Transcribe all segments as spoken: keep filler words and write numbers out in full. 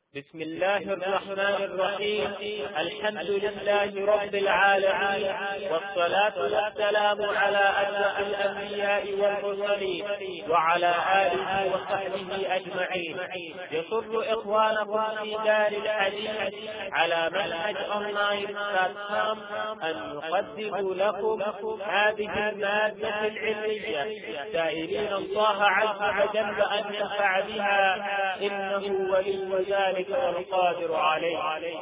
بسم الله الرحمن الرحيم. الحمد لله رب العالمين، والصلاة والسلام على أشرف الأنبياء والمرسلين وعلى آله وصحبه أجمعين. يسر إخوانكم في دار الحديث على منهج أونلاين بلاتفورم أن نقدم لكم هذه المادة العلمية، سائلين الله عز وجل أن ينفع بها، إنه ولي ذلك والقادر عليه.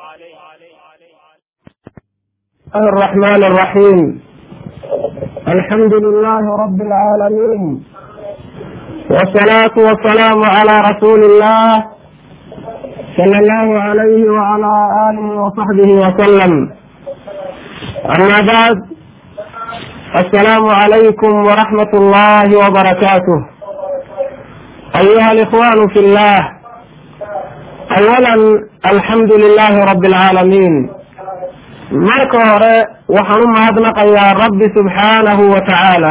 الرحمن الرحيم. الحمد لله رب العالمين، والصلاة والسلام على رسول الله صلى الله عليه وعلى آله وصحبه وسلم. أما بعد، السلام عليكم ورحمة الله وبركاته. أيها الإخوان في الله، أولا الحمد لله رب العالمين. marka hore waxaan u mahadnaqayaa rabbi subxaanahu wa tacaala,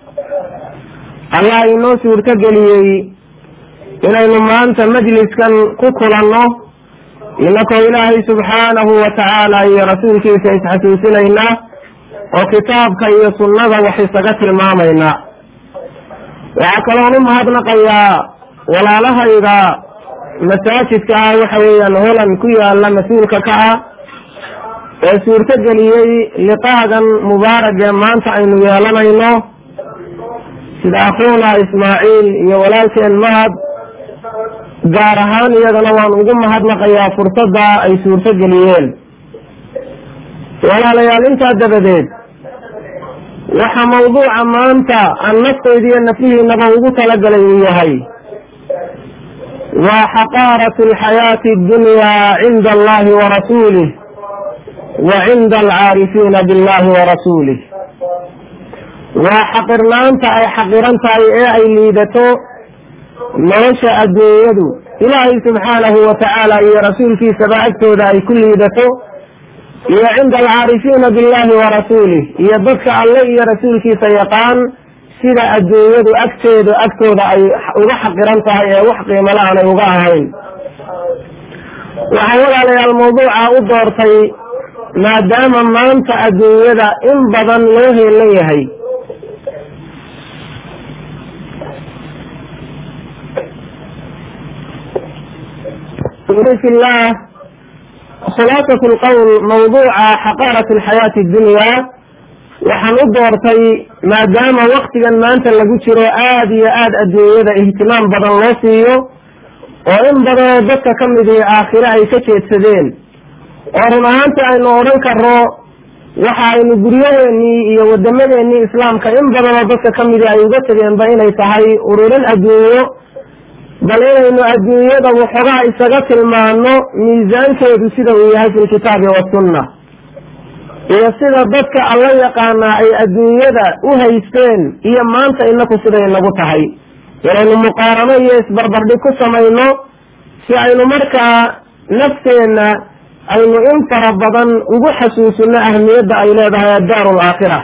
ayaa inoo suurto geliyey inaynu maanta majliskan ku kulanno inakoo ilaahay subxaanahu wa tacaala iyo rasuulkiisa isxasuusinayna oo kitaabka iyo sunnada wax isaga tilmaamayna. waxaa kaloon u mahadnaqayaa walaalahayda masaajidka ah waxa weeyaan holan ku yaala mas-uulka ka ah ee suurto geliyey liqaagan mubaaragee maanta aynu yeelanayno, sida akhuuna ismaaciil iyo walaalkeen mahad. gaar ahaan iyagana waan ugu mahadnaqayaa fursadda ay suurto geliyeen. walaalayaal, intaa dabadeed waxaa mawduuca maanta aan naftayda iyo nafihiinaba ugu talagalay uu yahay waa xaqaaratu alxayaati addunyaa cinda allahi wa rasuulih wa cinda alcaarifiina billahi wa rasuulih. waa xaqirnaanta ay xaqiran tahay ee ay liidato nolosha adduunyadu ilaahay subxaanahu wa tacaala iyo rasuulkiisaba agtooda ay ku liidato, iyo cinda alcaarifiina billahi wa rasuulih, iyo dadka alle iyo rasuulkiisa yaqaan sida adduunyadu agteedu agtooda ay uga xaqiran tahay ee wax qiimo la-aanay uga ahayn. waxaan walaalayaal mawduuca u doortay maadaama maanta adduunyada in badan loo heelan yahay fillah. khulaasat lqowl mawduuca xaqaarat alxayaati addunyaa waxaan u doortay maadaama waktigan maanta lagu jiro aada iyo aada adduunyada ihtimaam badan loo siiyo, oo in badanoo dadka ka midii aakhire ay ka jeedsadeen, oo run ahaanta aynu odhan karno waxa aynu guryaheennii iyo wadamadeennii islaamka in badanoo dadka ka midii ay uga tegeenba inay tahay ururin adduunyo, bal inaynu adduunyada waxoogaa isaga tilmaano miisaankeedu sida uu yahay fi lkitaabi wasunna, iyo sida dadka alla yaqaanaa ay adduunyada u haysteen iyo maanta inaku siday nagu tahay, inaynu muqaarano iyo isbarbardhig ku samayno si aynu markaa nafteenna aynu in fara badan ugu xasuusino ahmiyadda ay leedahay addaaru alaakhira.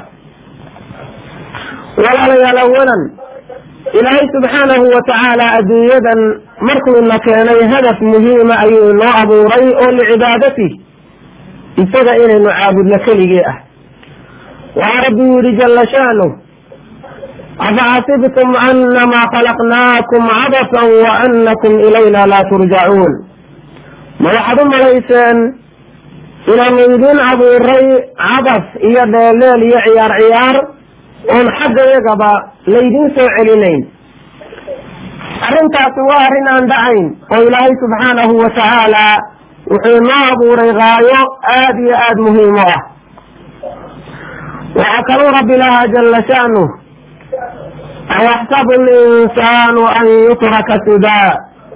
walaalayaal, awalan ilaahay subxaanahu wa tacaala adduunyadan markuu ina keenay hadaf muhiima ayuu inoo abuuray oo licibaadati isaga inaynu caabudno keligee ah. waxaa rabbi yidhi jalla shaanuh, afaxasibtum annamaa khalaqnaakum cabasan wa annakum ilayna laa turjacuun. ma waxaad u malayseen inaanu idin abuuray cabas iyo dheeleel iyo ciyaar ciyaar oon xagga iyagaba laydin soo celinayn? arrintaasi waa arrin aan dhacayn, oo ilaahay subxaanahu wa tacaala wuxuu inoo abuuray gaayo aad iyo aad muhiim u ah. waxaa kaluu rabbi lahaa jalla sha'nuh, ayaxsabu alinsaanu an yutraka sudaa.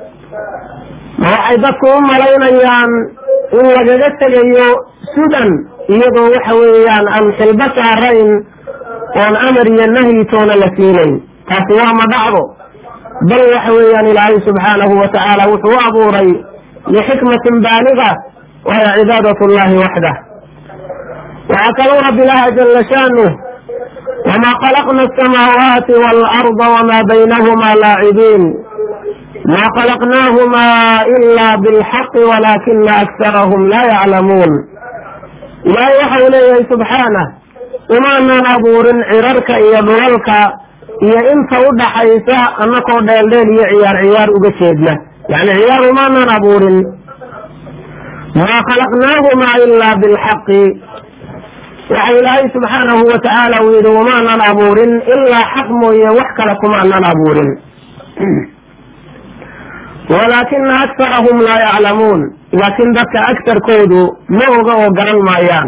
ma waxay dadku u malaynayaan in lagaga tegayo sudan iyadoo waxa weeyaan aan xilba saarayn oon amar iyo nahyi toona la siinayn? taasi waa ma dhacdo, bal waxa weeyaan ilaahay subxaanahu wa tacaala wuxuu u abuuray lixikmatin baaliga, wahiya cibaadat llahi waxdah. waxaa kaluu rabbi laha jalla shaanuh, wamaa khalaqna asamaawaati waalarda wamaa baynahumaa laacibiin. ما خلقناهما إلا بالحق ولكن أكثرهم لا يعلمون. لا يحول سبحانه وما نابور عررك إيا بغلك إيا إنت ودى حيثا أنكو ديل عيار عيار أبشيدنا يعني عيار ما نابور. ما خلقناهما إلا بالحق وحي الله سبحانه وتعالى ويد وما نابور إلا حكم يوحك لكم أن نابور ولكن أكثرهم لا يعلمون. لكن ذلك أكثر كودو موغا وقرن مايان.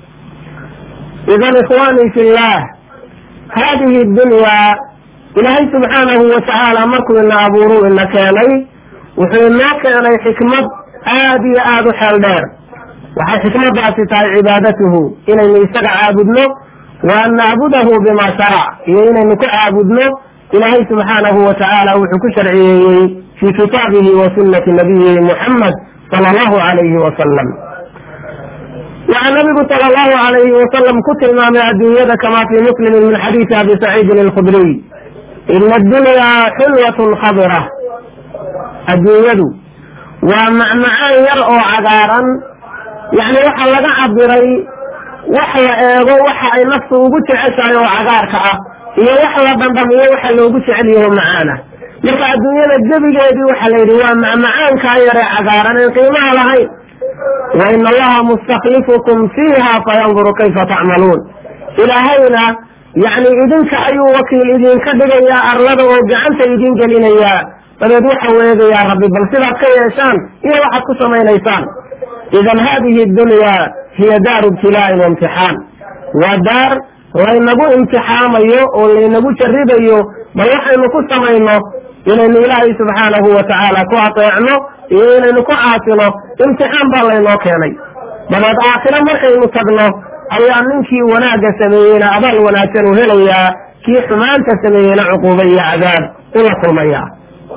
إذن إخواني في الله هذه الدنيا إلهي سبحانه وتعالى مركو إن أبورو إن كاني وحينا كاني حكمة آدي آدو حالدار وحي حكمة بأسطاع عبادته إن يستقع عابدنا وأن نعبده بما شرع إن نكع عابدنا إلهي سبحانه وتعالى وحكو شرعيه في كتابه وسنة نبيه محمد صلى الله عليه وسلم. وعن النبي صلى الله عليه وسلم كتل ما مع الدنيا كما في مسلم من حديث أبي سعيد الخدري إن الدنيا حلوة خضرة. الدنيا ومع معاني يرأوا عذارا يعني وحا لغا عبري وحا ايغو وحا اي نفسه وقلت عشان وعذارك iyo wax la bandamiyo waxa loogu jecel yahay macaana marka adduunyada jabigeedii waxa la yiri waa macaanka yare cagaaran ee qiimaha lahayn wa inna allaha mustakhlifukum fiha fayanzuru kayfa ta'malun ilahayna yani idinka ayuu wakiil idinka dhigaya arlada oo gacanta idin gelinaya badeed waxa weeyay rabbi bal sida ka yeeshaan iyo waxa ku sameeynaysan idan hadhihi ad-dunya hiya daru ibtilaa wa imtihan wa dar laynagu imtixaamayo oo laynagu jarribayo bal waxaynu ku samayno inaynu ilaahay subxaanahu watacaala ku ateecno iyo inaynu ku caasino imtixaan baa laynoo keenay dabeed aakhiro markaynu tagno ayaa ninkii wanaagga sameeyeyna abaal wanaagsan u helayaa kii xumaanta sameeyeyna cuquuba iyo cadaab ula kulmayaa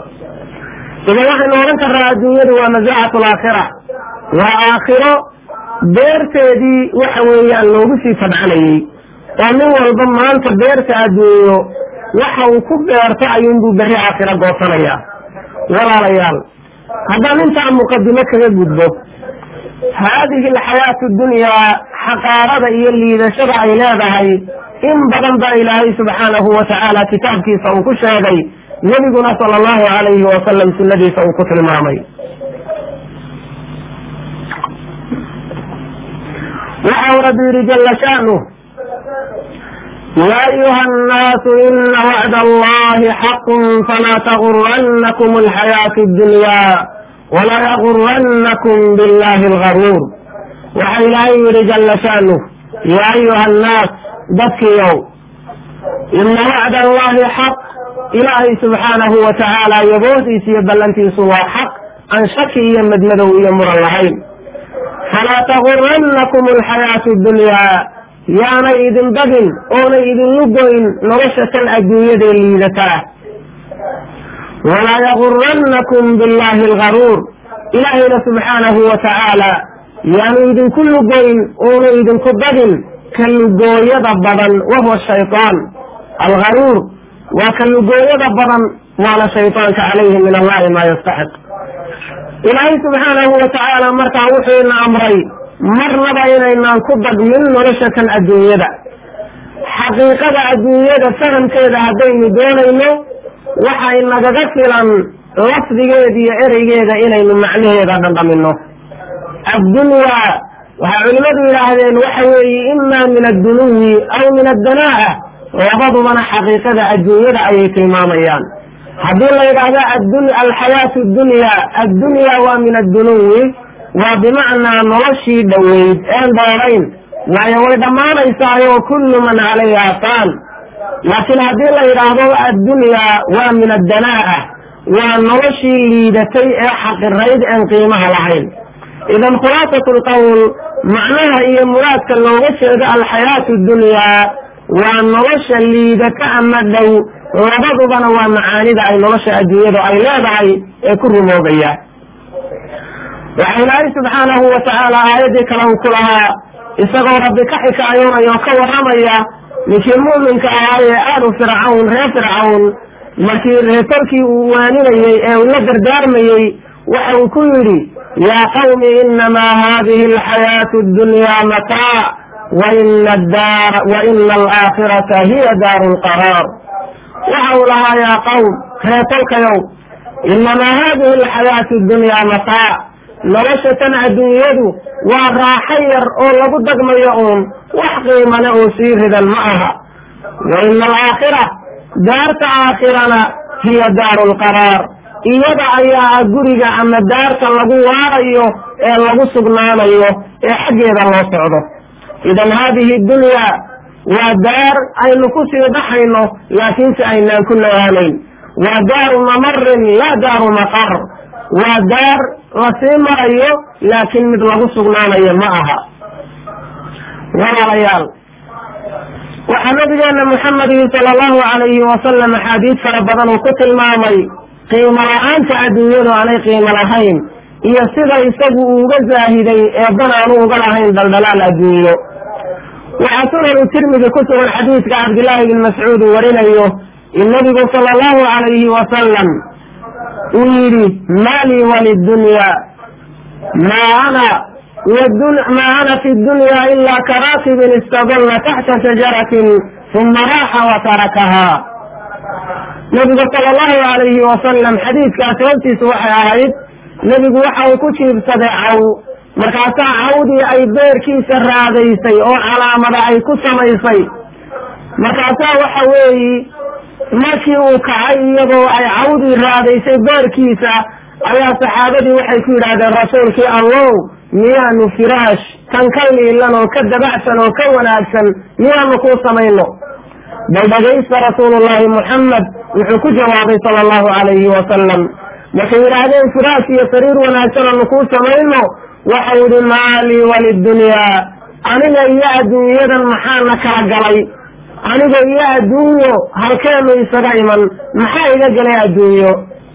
idan waxaynu odhan karraa adduunyadu waa mazaacatu alaakhira waa aakhiro beerteedii waxa weeyaan loogu sii tabcanayey oo nin walba maanta beerta adduunyo waxa uu ku beerto ayuunbuu berri aakhira goosanayaa walaalayaal haddaan intaa muqadimo kaga gudbo haadihi alxayaatu dunyaa xaqaarada iyo liidashada ay leedahay in badan baa ilaahay subxaanahu watacaala kitaabkiisa uu ku sheegay nebiguna sala allahu calayhi wasalam sunnadiisa uu ku tilmaamay waxa uu rabbi yidhi jalla sha'nuh يا أيها الناس إن وعد الله حق فلا تغرنكم الحياة الدنيا ولا يغرنكم بالله الغرور وحيلاي رجل شأنه يا أيها الناس بكيوا إن وعد الله حق إلهي سبحانه وتعالى يبوثي سيبلنتي سوى حق عن شكي يمدمدوا يمر اللهين فلا تغرنكم الحياة الدنيا yaana idin bagin oona idinlu goyn nolosha tan adduunyada liidataa walaa yagurannakum billahi algaruur ilaahayna subxaanahu watacaala yaanu idinku lugoyn oona idinku bagin ka lugooyada badan wahuwa shaytaan algaruur waa ka lugooyada badan waana shaytaanka calayhi min allahi maa yastaxiq ilaahay subxaanahu watacaala markaa wuxuu ina amray marnaba inaynaan ku dagmin nolosha kan adduunyada xaqiiqada adduunyada fahamkeeda haddaynu doonayno waxay nagaga filan lafdigeeda iyo ereygeeda inaynu macnaheeda dhandhamino addunyaa waxay culimmadu yidhaahdeen waxa weeye imaa min addunuwi aw min addanaa'a labadubana xaqiiqada adduunyada ayay tilmaamayaan haddii la yidhaahdo alxayaatu dunyaa addunyaa waa min addunuwi waa bimacnaa noloshii dhoweyd een dheerayn waayo way dhammaanaysaayo kullu man calayhaa faan laakiin haddii la yidhaahdo addunyaa waa min addanaa'a waa noloshii liidatay ee xaqirayd een qiimaha lahayn idan khulaasatu lqowl macnaha iyo muraadka looga jeedo alxayaatu dunyaa waa nolosha liidata ama dhow labadubana waa macaanida ay nolosha adduunyadu ay leedahay ee ku rumoogaya waxa ilaahay subxaanahu watacaala aayadii kale uu ku lahaa isagoo rabbi ka xikaayoonaya oo ka warramaya ninkii mu'minka ahaa ee aalu fircawn reer fircawn markii reetalkii uu waaninayey ee uu la dardaarmayey waxa uu ku yidhi yaa qawmi inamaa haadihi alxayaatu addunyaa mataac waina alaakhirata hiya daaru lqaraar. waxa uu lahaa yaa qawm reetalkayow inamaa haadihi alxayaatu addunyaa mataac, nolosha tan adduunyadu waa raaxo yar oo lagu dagmayo uun, wax qiimale oo sii ridan ma aha. waina alaakhira, daarta aakhirana hiya daaru lqaraar, iyada ayaa ah guriga ama daarta lagu waarayo ee lagu sugnaanayo ee xaggeeda loo socdo. idan haadihi dunyaa waa daar aynu ku sii dhaxayno laakiinse aynaan ku nagaanayn. waa daaru mamarin laa daaru maqar, waa daar lasii marayo laakiin mid lagu sugnaanayo ma aha. walaalayaal, waxaa nabigeena muxamedi sala allahu calayhi wasalam axaadiis fara badan uu ku tilmaamay qiimo la-aanta adduunyadu aanay qiimo lahayn iyo sida isagu uuga zaahiday ee dan aanu uga lahayn daldalaal adduunyo. waxaa sunanu tirmidi ku sugan xadiidka cabdillaahi bn mascuud uu warinayo in nabigu sala allahu calayhi wasalam uu yidhi maa lii waliddunya maa ana maa ana fi dunya ilaa karaakibin istadalla taxta shajaratin uma raaxa wa tarakahaa. nabigu sala allahu calayhi wasalam xadiidkaas sababtiisu waxay ahayd nebigu waxa uu ku jiibsaday caw, markaasaa cawdii ay beerkiisa raadaysay oo calaamada ay ku samaysay. markaasaa waxa weeyi markii uu kacay iyadoo ay cawdii raadaysay beerkiisa ayaa saxaabadii waxay ku yidhaahdeen rasuulkii allow miyaanu firaash kan ka liilan oo ka dabacsan oo ka wanaagsan miyaanu kuu samayno? bal dhagaysta rasuulullaahi muxamed wuxuu ku jawaabay sala allahu calayhi wasalam, markay yidhaahdeen firaash iyo sariir wanaagsan aanu kuu samayno, waxau yidhi maalii walidunyaa, aniga iyo adduunyadan maxaana kala galay? aniga iyo adduunyo halkeenu isaga iman, maxaa iga galay adduunyo?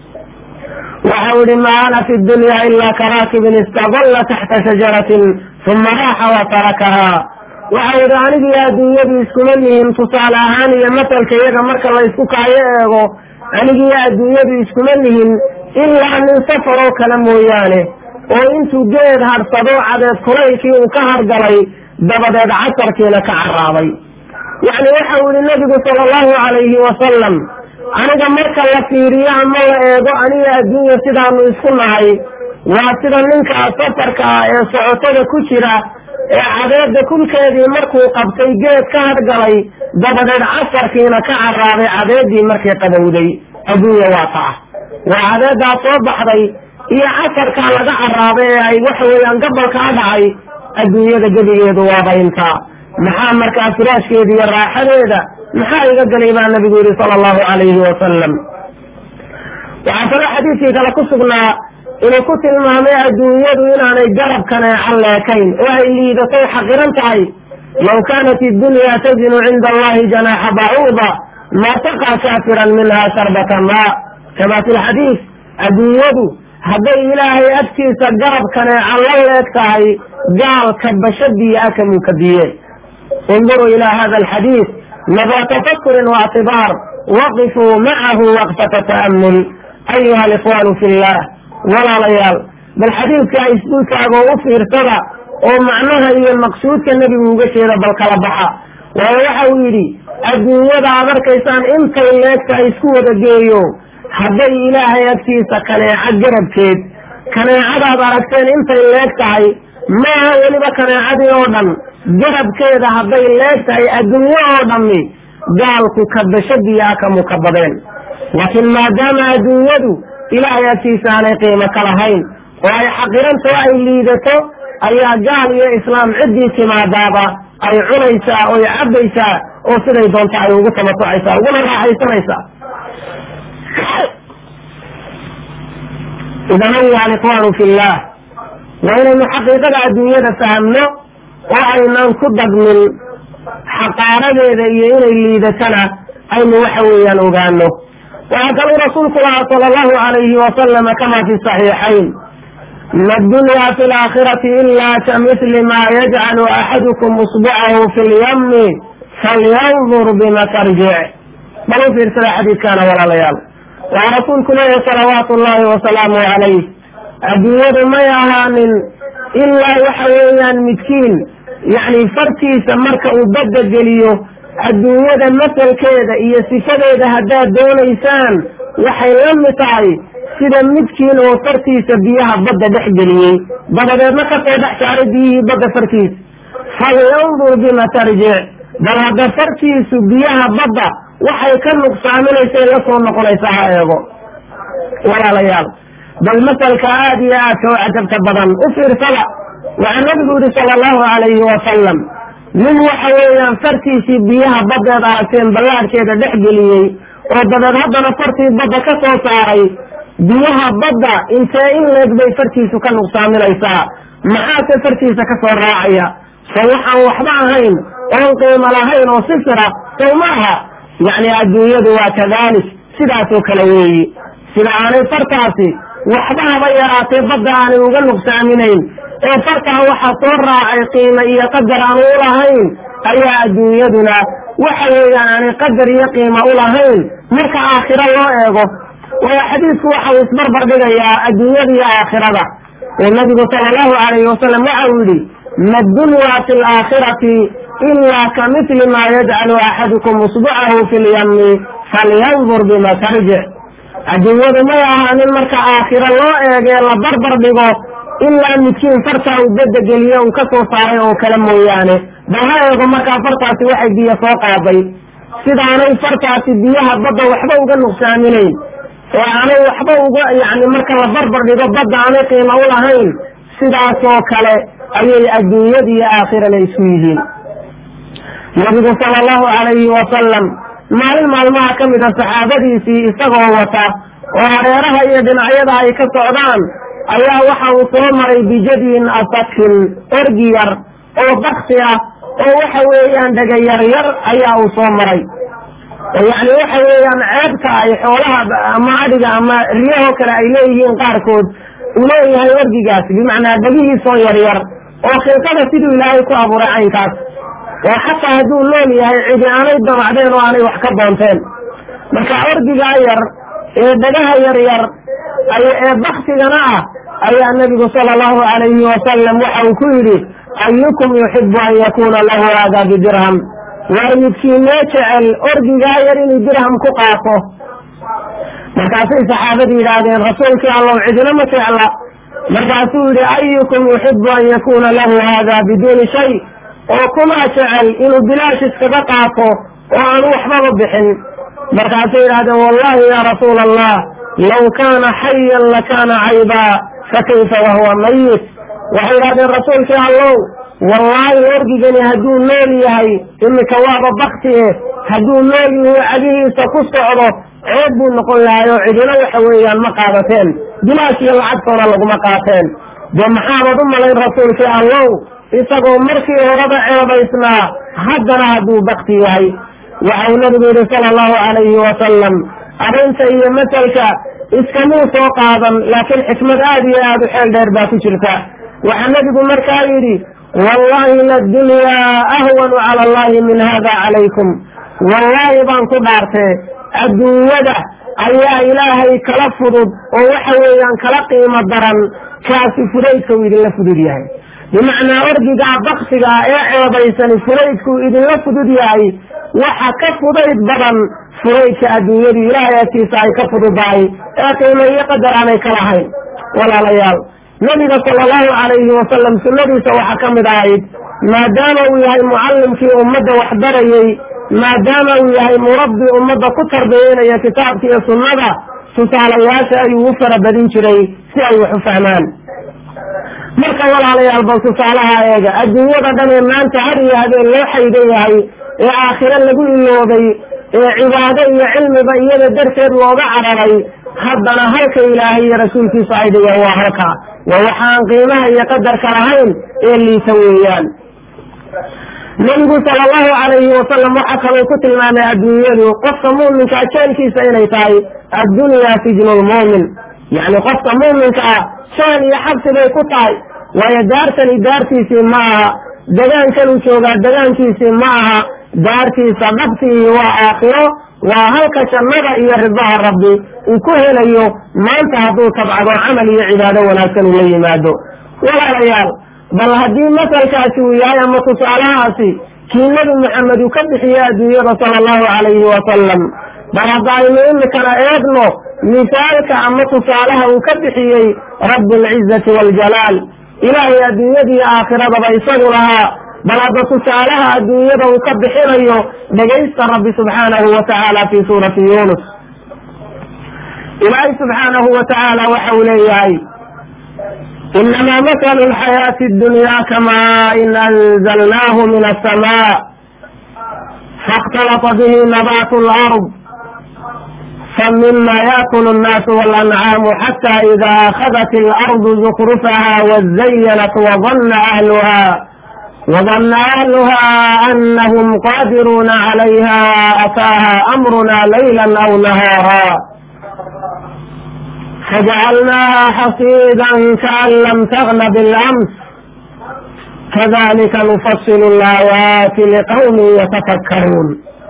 waxau yidhi maa ana fi dunya ilaa karaakibin istadalla taxta shajaratin uma raaxa wa tarakahaa. waxau yidhi aniga iyo adduunyadu iskuma lihin, tusaale ahaan iyo matalka iyaga marka la ysku kaayo eego, aniga iyo adduunyadu iskuma lihin ilaa nin safaroo kale mooyaane, oo intuu geed hadhsado cadeed kulaylkii uu ka hargalay dabadeed casarkiina ka carraabay. yacni waxau yidhi nabigu sala allahu calayhi wasalam, aniga marka la fiiriyo ama la eego aniga adduunya sidaanu isku nahay waa sida ninkaa safarka ah ee socotada ku jira ee cadeedda kulkeedii markuu qabtay geed ka hargalay dabadeed casarkiina ka carraabay cadeeddii markay qabowday. adduunya waa taa, waa cadeeddaa soo baxday iyo casarkaa laga carraabay ee ay waxa weeyaan gabalkaa dhacay. adduunyada gebigeedu waaba intaa, maxaa markaa firaashkeeda iyo raaxadeeda maxaa iga galay baa nabigu yidhi sala allahu calayhi wasalam. waxaa kaloo xadiidkii kale ku sugnaa inuu ku tilmaamay adduunyadu inaanay garab kaneecan leekayn oo ay liidatay xaqiran tahay. law kaanat iddunyaa tazinu cinda allahi janaaxa bacuuda maa taqaa kaafiran minhaa sharbata maa, kamaa fi lxadiis, adduunyadu hadday ilaahay agtiisa garab kaneecan la leeg tahay gaalka bashadii akamuu kabiye. induruu ilaa hada alxadiis nabra tafakurin waactibaar waqifuu macahu waqfata ta'amul. ayuha alikhwaanu fi llah, walaalayaal, bal xadiidka isdultaagoo u fiirsada oo macnaha iyo maqsuudka nebigu uga jeeda bal kala baxa. waayo waxa uu yidhi adduunyada aad arkaysaan intay leegta isku wada geeyo, hadday ilaahay agtiisa kaneeco garabkeed, kaneecadaad aragteen intay leeg tahay maaha weliba kaneecadii oo dhan, garabkeeda hadday leeg tahay adduunyo oo dhammi gaalku kabashadii akamu ka badeen. laakiin maadaama adduunyadu ilaahay agtiisa aanay qiimo ka lahayn oo ay xaqiranto ay liidato, ayaa gaal iyo islaam ciddii timaadaaba ay cunaysaa oy cabbaysaa oo siday doonta ay ugu tamatucaysaa uguna raaxaysanaysaa. idan ayuha alikhwaanu fi llah, waa inaynu xaqiiqada adduunyada fahamno oo aynaan ku dagmin xaqaaradeeda iyo inay liidatana aynu waxa weeyaan ogaano. waxaa kaluu rasuulku lahaa sala allahu calayhi wasalama kama fi saxiixayn, ma addunyaa fi laakhirati ilaa kamithli maa yajcalu axadukum usbucahu fi lyammi falyandur bima tarjic. بل في رسالة حديث كان ولا ليال ورسول كله صلوات الله وسلامه عليه الدنيا ما يهان إلا وحويا مسكين يعني فرتي سمرك وبدد جليه الدنيا مثل كذا هي صفة إذا هدا دون إنسان وحيلم تعي سيدا مسكين وفرتي سبيها بدد دحجليه بدد ما كتب دحشارديه بدد فرتي فلينظر بما ترجع بل هذا فرتي سبيها بدد waxay ka nuqsaaminaysa la soo noqonaysa ayago walaalayaal bal masalka aad iyo aad ka cajabta badan u fiirsada waxa nabigu sallallahu alayhi wa sallam min waxa weeyaan fartiisii biyaha badeeda aaseen ballaarkeeda dhex geliyey oo dabeed haddana fartii badda ka soo saaray biyaha badda intee in leeg bay fartiisu ka nuqsaaminaysaa maxaase fartiisa ka soo raacaya soo waxaan waxba ahayn oon qiimo lahayn oo sifira soo maaha يعني الدنيا وكذلك سداتو كلوي سدا aanay fartaasi waxba haba yaraatay badda aanay uga nuqsaaminayn ee fartaa waxa soo raacay qiimo iyo qadar aan u lahayn ayaa adduunyaduna waxa weeyaan aanay qadar iyo qiimo u lahayn marka aakhira loo eego waa xadiisku waxa uu isbarbar dhigayaa adduunyada iyo aakhirada oo nabigu sallallahu alayhi wasallam waxa uu yidhi ma dunya fil aakhirati إلا كمثل ما يجعل أحدكم إصبعه في اليم فلينظر بما ترجع الدنيا ما يعني المركة آخر الله يلا بربر بيقو إلا مسكين فرطة وبدد اليوم كسو صاري وكلمه يعني بها يقول مركة فرطة واحد دي فوق عبي سيدا عني فرطة ديها بدا وحبا وقال نقسامين وعني وحبا يعني مركة بربر بيقو بدا عني قيمة أولهين سيدا سوكالي أي الدنيا دي آخر ليسويهين النبي صلى الله عليه وسلم maalin maalmaha ka mid a saxaabadiisii isagoo wata oo hareeraha iyo dhinacyada ay ka socdaan ayaa waxa uu soo maray bijadin asakin orgi yar oo bakti ah oo waxa weeyaan dhaga yar yar ayaa uu soo maray yani waxa weeyaan ceebta ay xoolaha ama adhiga ama riyaho kale ay leeyihiin qaarkood uu leeyahay orgigaas bimacnaa dhagihiisoo yar yar oo khilqada siduu ilaahay ku abuuray caynkaas oo xataa hadduu nool yahay cidi aanay damacdeen oo aanay wax ka doonteen marka orgigaa yar ee dhagaha yar yar ee baktigana ah ayaa nabigu sala allahu alayhi wasalam waxa uu ku yidhi ayukum yuxibu an yakuuna lahu hada bidirham war midkiinee jecel orgigaa yar inuu dirham ku qaato markaasay saxaabadii yidhaahdeen rasuulkii allow cidina ma jecla markaasuu yidhi ayukum yuxibu an yakuuna lahu hada biduuni shay oo kuma jecel inuu bilaash iskaga qaato oo aanu waxbaba bixin markaasay yidhahdeen wallahi ya rasuula allah law kaana xayan lakaana caybaa fakayfa wahuwa mayit waxay yidhahdeen rasuulkii allow wallaahi orgigani hadduu nool yahay imika waaba bakti eh hadduu nool yahay cagihiisa ku socdo ceeb buu noqon lahay oo cidina waxa weeyaan ma qaadateen bilaash iyo lacagtoona laguma qaateen dee maxaabad u malayn rasuulkii allow isagoo markii horeba ceebaysnaa haddana hadduu bakti yahay waxa uu nabigu yidhi sala allahu calayhi wasalam arrinta iyo masalka iskamuu soo qaadan laakiin xikmad aad iyo aad u xeel dheer baa ku jirta waxaa nabigu markaa yidhi wallahi ladunyaa ahwanu cala allahi min hada calaykum wallaahi baan ku dhaartee adduunyada ayaa ilaahay kala fudud oo waxa weeyaan kala qiimo daran kaasi fudaydka uu idinla fudud yahay bimacnaa orgigaa baktigaa ee ceebaysani fudaydkuu idinla fudud yahay waxa ka fudayd badan fudaydka adduunyadu ilaahay agtiisa ay ka fududahay ee qiimo iyo qadar aanay ka lahayn walaalayaal nabiga sala allahu calayhi wasalam sunnadiisa waxaa ka mid ahayd maadaama uu yahay mucallimkii ummadda wax barayey maadaama uu yahay murabbi ummadda ku tarbiyeynaya kitaabka iyo sunnada tusaalayaasha ayuu u fara badin jiray si ay wax u fahmaan marka walaalayaal bal tusaalaha eega adduunyada dhan ee maanta har iyo habeen loo xaydan yahay ee aakhiro lagu iloobay ee cibaado iyo cilmiba iyada darteed looga cararay haddana halka ilaahay iyo rasuulkiisa ay dhigeen waa halka waa waxaan qiimaha iyo qadarka lahayn ee liita weeyaan nabigu sala allahu calayhi wasalam waxa kaloo ku tilmaamay adduunyadu qofka mu'minka jeelkiisa inay tahay addunyaa sijnu lmu'min yacni qofka mu'minka ah shaan iyo xabsi bay ku tahay waayo daartani daartiisii ma aha degaankanuu joogaa degaankiisii ma aha daartiisa dhabtii waa aakhiro وهلك شنده إيا رضاه ربي وكهل أيو ما انت هدو تبعض عمل عبادة ولا كانوا لي مادو ولا ريال بل هدي مثل كاسويا يا متصالحاتي كي النبي محمد يكبح يا دي صلى الله عليه وسلم بل الظالمين كان ابنه مثالك عن متصالحه وكبح رب العزة والجلال إلهي الدنيا آخرة بيصد لها بل متصالحها الدنيا وكبح إليه بجيست رب سبحانه وتعالى في سورة يونس إلهي سبحانه وتعالى وحوليه إنما مثل الحياة الدنيا كما إن أنزلناه من السماء فاختلط به نبات الأرض فمما يأكل الناس والأنعام حتى إذا أخذت الأرض زخرفها وزينت وظن أهلها وظن أهلها أنهم قادرون عليها أتاها أمرنا ليلا أو نهارا فجعلناها حصيدا كأن لم تغن بالأمس كذلك نفصل الآيات لقوم يتفكرون.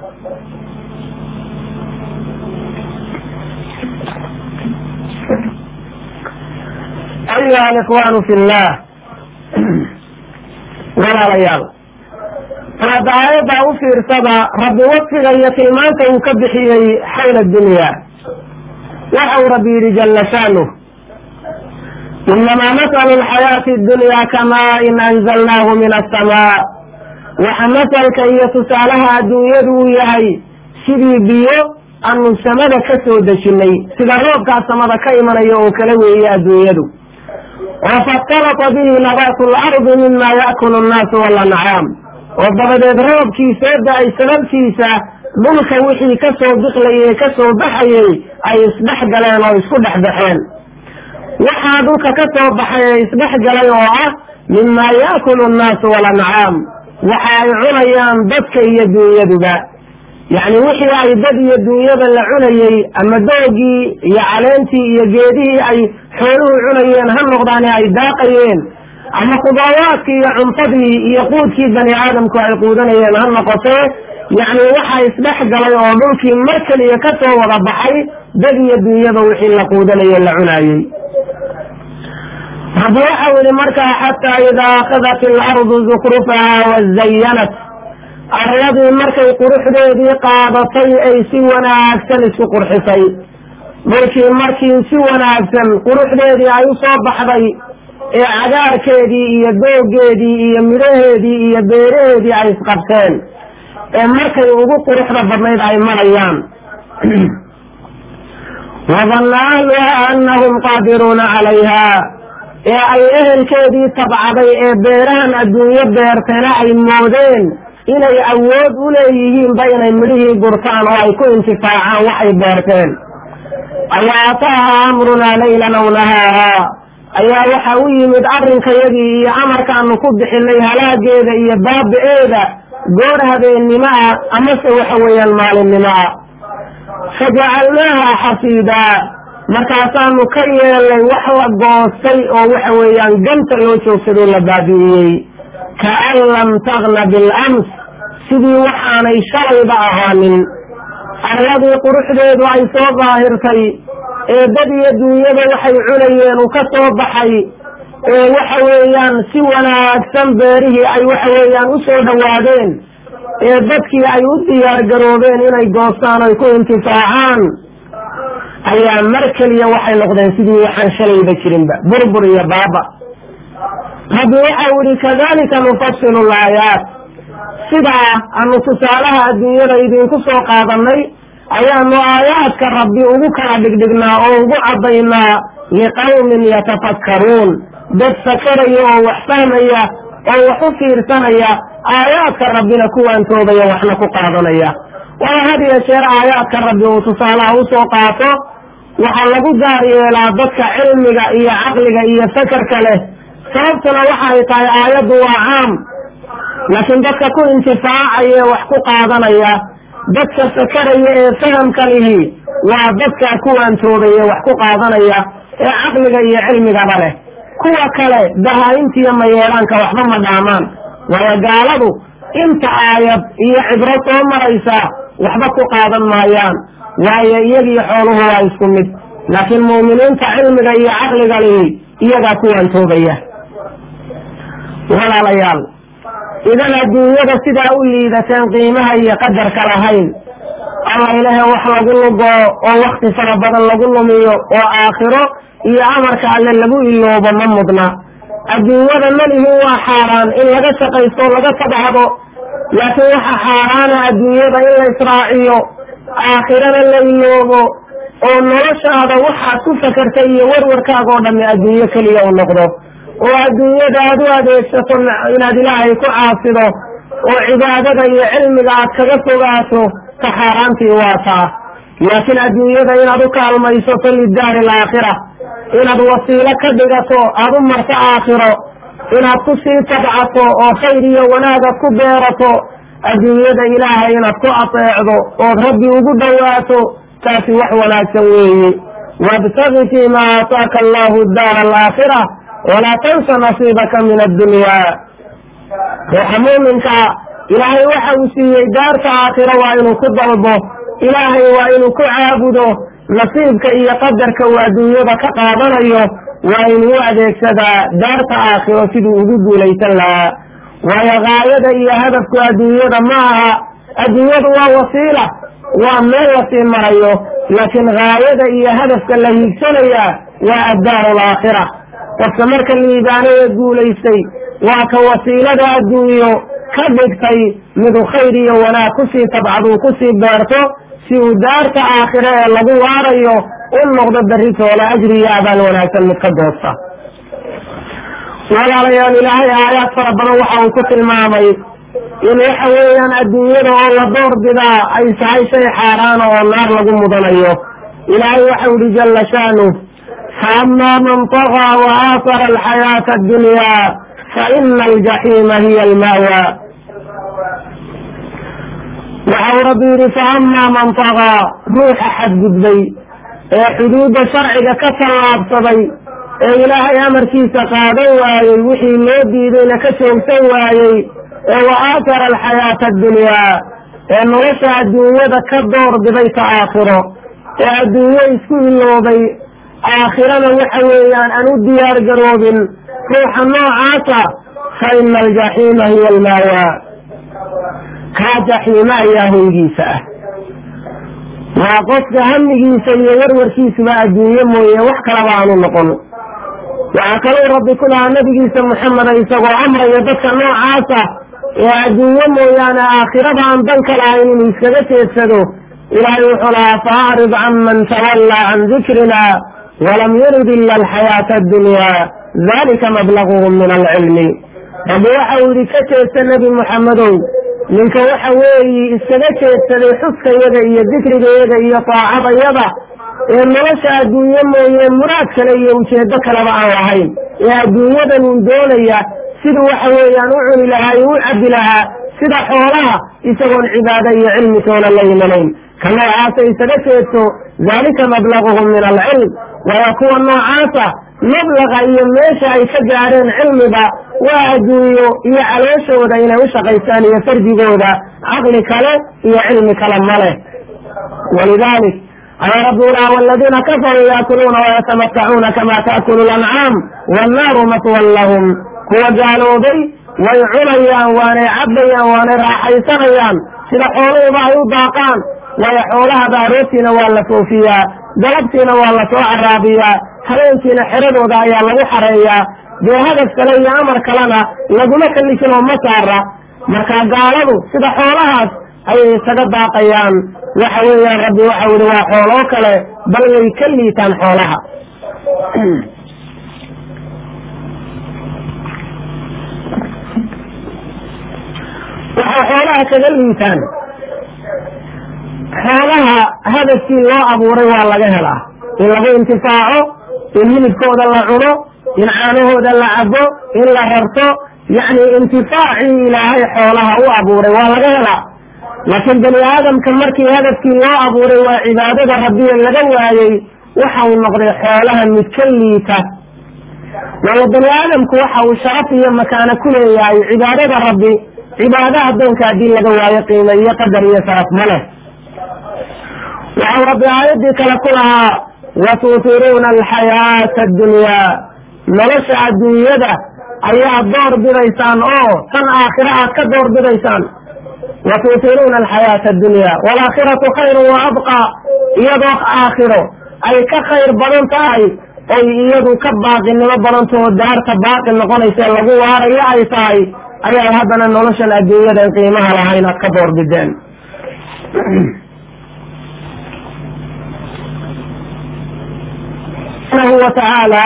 أيها الإخوان في الله ولا ريال هذا أيضا أفير سبا رب وفق يتيمانك وكبحي حول الدنيا وحو ربي جل شانه إنما مثل الحياة الدنيا كما إن أنزلناه من السماء وحمثل كي يتسالها دنيا يهي سيدي بيو أن السماء كسو دشني سيدا روبك السماء كيمنا يوكلوي يا دنيا وفاختلط به نبات الأرض مما يأكل الناس والأنعام وبدأ روب كيسا أي سبب كيسا دولك وحي كسو دخلي كسو بحي أي يصبح جلان أو يصبح بحين وحادوك كسو بحي يصبح جلان مما يأكل الناس والأنعام وحي عنيان بدك يدو يدو يعني وحي أي دد يدو يدو العنيي أما دوجي يا علانتي يا جيدي أي حلو عنيان هم نقضاني أي داقيين أما خضاواتك يا عنطبي يقودك بني آدم كو يقودني هم نقصيه يعني وحا يسبح قلي وضوكي مركل يكتو وربحي دقي الدنيا وحي لقودني اللعناي رب وحاول مركا حتى إذا أخذت الأرض زخرفها وزينت الذي مركا قرح دي قادتي أي سوانا أكسن سقر حسي مركي مركي سوانا أكسن قرح دي أي صبح بي عدار كيدي يدوق كيدي يمره دي يبيره دي أي سقبتين markay ugu quruxda badnayd ay marayaan wadanna ahluha annahum qadiruuna calayha ee ay ehelkeedii tabcaday ee beerahan adduunyo beertana ay moodeen inay awood u leeyihiinba inay midhihii gurtaan oo ay ku intifaacaan waxay beerteen ayaa ataaha amrunaa laylan aw nahaara ayaa waxa u yimid arrinkayagii iyo amarkaanu ku bixinay halaageeda iyo baabi'eeda goor habeennimaa amase waxa weeyaan maalinnimaa fajacalnaaha xasiidaa markaasaanu ka yeelnay wax la goostay oo waxa weeyaan ganta loo joogsadoo la baabi'iyey kaan lam tagna bilams sidii waxaanay shalayba ahaanin arladii quruxdeedu ay soo daahirtay ee dad iyo duunyada waxay cunayeen u ka soo baxay ee waxa weeyaan si wanaagsan beerihii ay waxa weeyaan u soo dhawaadeen ee dadkii ay u diyaar garoobeen inay goostaan ay ku intifaacaan ayaa mar keliya waxay noqdeen sidii waxaan shalayba jirinba burbur iyo baaba rabbi waxa uu yidhi kadalika nufasilu laayaat sidaa aanu tusaalaha adduunyada idinku soo qaadanay ayaanu aayaadka rabbi ugu kala dhigdhignaa oo ugu caddaynaa liqawmin yatafakkaruun dad sakaraya oo wax fahmaya oo wax u fiirsanaya aayaadka rabbina kuwaantoobaya waxna ku qaadanaya waa had iyo jeer aayaadka rabbi uu tusaalaha usoo qaato waxaa lagu gaar yeelaa dadka cilmiga iyo caqliga iyo fakarka leh sababtuna waxa ay tahay aayaddu waa caam laakiin dadka ku intifaacaya wax ku qaadanaya dadka sakaraya ee fahamka lihi waa dadka kuwaantoobaya wax ku qaadanaya ee caqliga iyo cilmigaba leh kuwa kale dahaayintiiyo mayeelaanka waxba ma dhaamaan waayo gaaladu inta aayad iyo cibro soo maraysa waxba ku qaadan maayaan, waayo iyagii xooluhu waa isku mid. laakiin mu'miniinta cilmiga iyo caqliga lihi iyagaa ku waantoobaya. walaalayaal, idan adduunyada sidaa u liidateen qiimaha iyo qadarka lahayn, alla ilahe wax lagu lugo oo wakti fara badan lagu lumiyo oo aakhiro iyo amarka alle lagu iloobo ma mudna. adduunyada malihi waa xaaraan in laga shaqaysto laga tabcado, laakiin waxa xaaraana adduunyada in la israaciyo, aakhirana la iloobo oo noloshaada waxaad ku fakartay iyo warwarkaaga oo dhammi adduunyo keliya u noqdo, oo adduunyada aad u adeegsato inaad ilaahay ku caasido oo cibaadada iyo cilmiga aad kaga fogaato, ka xaaraantii waa taa. laakiin adduunyada inaad u kaalmaysato lidaari alaakhira, inaad wasiilo ka dhigato aad u marto aakhiro, inaad ku sii tabcato oo khayr iyo wanaagaad ku beerato, adduunyada ilaahay inaad ku ateecdo ood rabbi ugu dhowaato, taasi wax wanaagsan weeye. wabtagi fiima aataaka allahu daara alaakhira walaa tansa nasiibaka min addunyaa. ruuxa muuminka ilaahay waxa uu siiyey daarta aakhira waa inuu ku dalbo, ilaahay waa inuu ku caabudo, nasiibka iyo qadarka uu adduunyada ka qaadanayo waa inuu u adeegsadaa daarta aakhiro siduu ugu guulaysan lahaa. waayo gaayada iyo hadafku adduunyada ma aha, adduunyadu waa wasiila, waa meel lasii marayo, laakiin gaayada iyo hadafka la hiigsanayaa waa addaaru alaakhira. qofka marka liibaanay ee guulaystay waa ka wasiilada adduunyo ka dhigtay miduu khayr iyo wanaag kusii tabcaduu kusii beerto si uu daarta aakhire ee lagu waarayo u noqdo berritoola ajri iyo abaal wanaagsan mid ka doosta. walaalayaal, ilaahay aayaad fara badan waxa uu ku tilmaamay in waxa weeyaan adduunyada oo la door bidaa ay tahay shay xaaraana oo naar lagu mudanayo. ilaahay waxa u yihi jalla sha'nu, فأما من طغى وآثر الحياة الدنيا فإن الجحيم هي المأوى. وحو ربي فأما من طغى روح حد قدبي حدود شرعك كسر صبي إلهي أمر كيس قادوا وحي اللودي ذين كسر سواي وآثر الحياة الدنيا إن رشا الدنيا كدور ببيت آخره الدنيا يسكن اللوبي آخرنا وحويان أن الديار قروب روح النوعاتا فإن الجحيم هي المأوى. كجحيم إياه جيسة وقصد هم جيسة يورور كيس ما الدنيا موية وحكرا وعن النقل وعكروا ربي كلها النبي جيسة محمد يسوى عمر يدك نوعاتا الدنيا موية أنا آخرة عن ذلك العين يسكدت يسدو إلهي وحلا فأعرض عن من تولى عن ذكرنا ولم يرد إلا الحياة الدنيا ذلك مبلغهم من العلم. ربي وحاولي كتير النبي محمد منك وحاولي استغشي استغي حسك يدى ذكر يدى طاعة يدى إن رشا الدنيا مراد كلي وشهدك لبعا وحين يا الدنيا من دولية سيد وحاولي نوعن لها يوعد لها سيد حولها يسغن عبادة علم كون الله يمنين كما عاسى استغشيته ذلك مبلغهم من العلم ويكون نوعاته مبلغ يميشا يسجعرين علم با وادويو يعلوش ودين وشغيسان يفرجي قودا عقل كلا يعلم كلام ماله. ولذلك أي ربنا والذين كفروا يأكلون ويتمتعون كما تأكل الأنعام والنار مثوى لهم. هو قالوا بي ويعليان وانا عبيان وانا راحيسانيان سلحولوا بعض باقان ويحولها باروتنا ولا صوفيا دلبتنا ولا صوع الرابية حرينتنا حرد وضعيا لغو حريا بهذا السلام أمر كلنا لقولك اللي كانوا مسارة مركا قالوا سيدا حولها أي سيدا باقيان وحويا ربي وحول وحولوك له بل يكلي تان حولها. وحولها كذلك تان xoolaha hadafkii loo abuuray waa laga helaa in lagu intifaaco, in hilibkooda la cuno, in caanahooda la cabo, in la rarto, yacni intifaacii ilaahay xoolaha u abuuray waa laga helaa. laakiin bani aadamka markii hadafkii loo abuuray waa cibaadada rabbiga laga waayey waxa uu noqday xoolaha mid ka liita. waayo bani aadamku waxa uu sharaf iyo makaano ku leeyahay cibaadada rabbi cibaadaha addoonka haddii laga waayo qiimo iyo qadar iyo sharaf ma leh. waxau rabbi aayaddii kale ku lahaa watuutiruuna alxayaata addunyaa, nolosha adduunyada ayaad door bidaysaan oo tan aakhira aad ka door bidaysaan. watuutiruuna alxayaata addunyaa waalaakhiratu khayrun wa abqaa, iyadoo aakhiro ay ka khayr badan tahay oy iyadu ka baaqinimo badantao daarta baaqi noqonaysa lagu waarayo ay tahay, ayaad haddana noloshan adduunyadan qiimaha lahayn aad ka door bideen. subxaanahu wa tacaala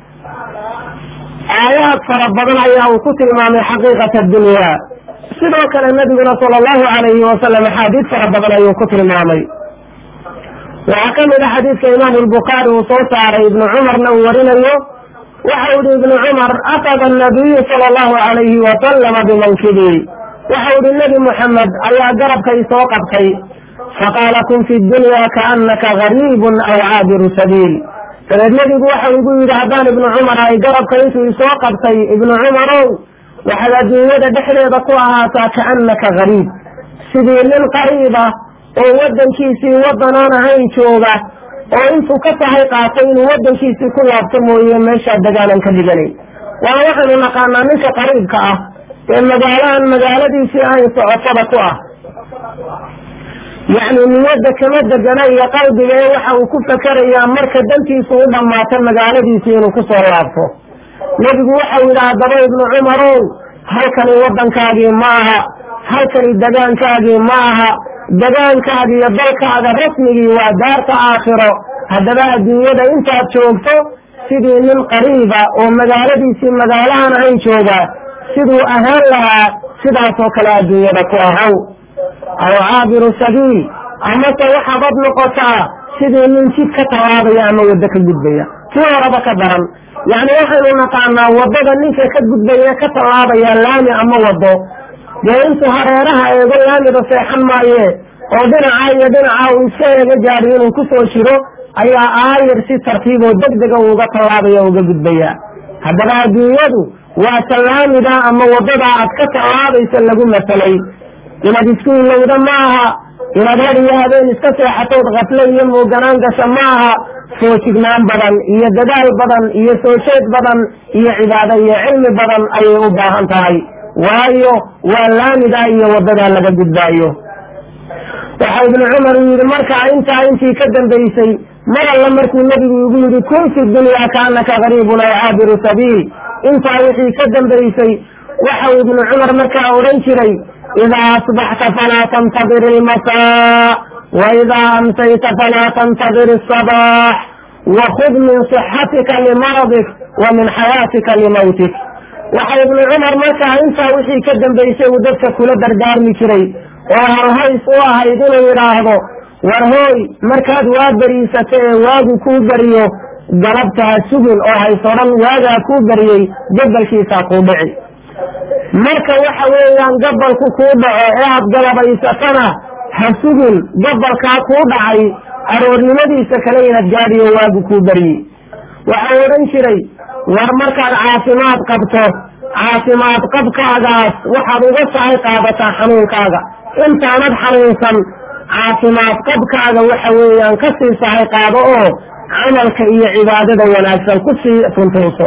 aayaad fara badan ayaa uu ku tilmaamay xaqiiqata adunyaa. sidoo kale nabiguna sala allahu calayhi wasalam axaadiis fara badan ayuu ku tilmaamay. waxaa ka mid a xadiidka imaamu albukhaari uu soo saaray ibnu cumarna uu warinayo. waxa u yihi ibnu cumar akada anabiyu sala allahu calayhi wasalama bimankibii, waxa u yihi nebi moxamed ayaa garabkay soo qabtay, faqaala kun fi dunya kaanaka gariibun aw caabiru sabiil. dabeed nebigu waxa igu yidhi haddaan ibnu cumar ay garabka intuu isoo qabtay, ibnu cumarow waxaad adduunyada dhexdeeda ku ahaataa kaanaka gariib, sidii nin qariiba oo waddankiisii waddanaan ahayn jooga oo intuu ka tahay qaatay inuu waddankiisii ku laabto mooye meeshaa degaanan ka dhiganayn. waa waxaynu naqaanaa ninka qariibka ah ee magaalahan magaaladiisii ahayn socotada ku ah, yacni niyadda kama degana iyo qalbiga ee waxa uu ku fakerayaa marka dantiisu u dhammaato magaaladiisii inuu kusoo laabto. nebigu waxau yidhi haddaba ibnu cumarow halkani waddankaagii ma aha, halkani degaankaagii ma aha, degaankaagi iyo dalkaaga rasmigii waa daarta aakhiro. haddaba adduunyada intaad joogto sidii nin qariiba oo magaaladiisii magaalahan ahayn jooga siduu ahaan lahaa sidaasoo kale adduunyada ku ahaw. aw caabiru sabiil, amase waxaabad noqotaa sidii nin jid ka tallaabaya ama waddo ka gudbaya, kii horaba ka daran. yacni waxaynu naqaanaa waddada ninka ka gudbaya ka tallaabaya laami ama waddo, dee intuu hareeraha eego laamida seexan maaye oo dhinaca iyo dhinaca uu iska eega gaadhi inuu kusoo jiro ayaa aayar si tartiiboo degdega uga tallaabaya uga gudbaya. haddaba adduunyadu waa tallaamida ama waddada aad ka tallaabaysa lagu masalay. inaad isku ilowda ma aha, inaad had iyo habeen iska seexatood kafle iyo muuganaan gasha ma aha. foojignaan badan iyo dadaal badan iyo soo jeed badan iyo cibaado iyo cilmi badan ayay u baahan tahay, waayo waa laamidaa iyo waddadaa laga gudbaayo. waxa ibnu cumar uu yidhi markaa intaa intii ka dambaysay mar alla markuu nebigu igu yidhi kun fi dunyaa kaanaka gariibun aw caabiru sabiil, intaa wixii ka dambaysay waxau ibnu cumar markaa odhan jiray idaa asbaxta falaa tantadir ilmasaa waidaa amsayta falaa tantadir asabaax wakud min sixatika limaradik wa min xayaatika limawtik. waxa ibnu cumar markaa intaa wixii ka dambaysay uu dadka kula dardaarmi jiray oo halhays u ahayd inuu yidhaahdo war hooy markaad waa beriisata ee waagu kuu beriyo galabta ha sugin oo hays odhan waagaa kuu beriyey gabalkiisaa kuu dhici. marka waxa weeyaan gabalku kuu dhaco ee aad galabaysatana ha sugin gabalkaa kuu dhacay aroornimadiisa kale inaad gaadhiyo waagu kuu beriyey. waxau odhan jiray war markaad caafimaad qabto caafimaad qabkaagaas waxaad uga sahay qaadataa xanuunkaaga, intaanad xanuunsan caafimaad qabkaaga waxa weeyaan ka sii sahay qaado oo camalka iyo cibaadada wanaagsan ku sii tuntunso.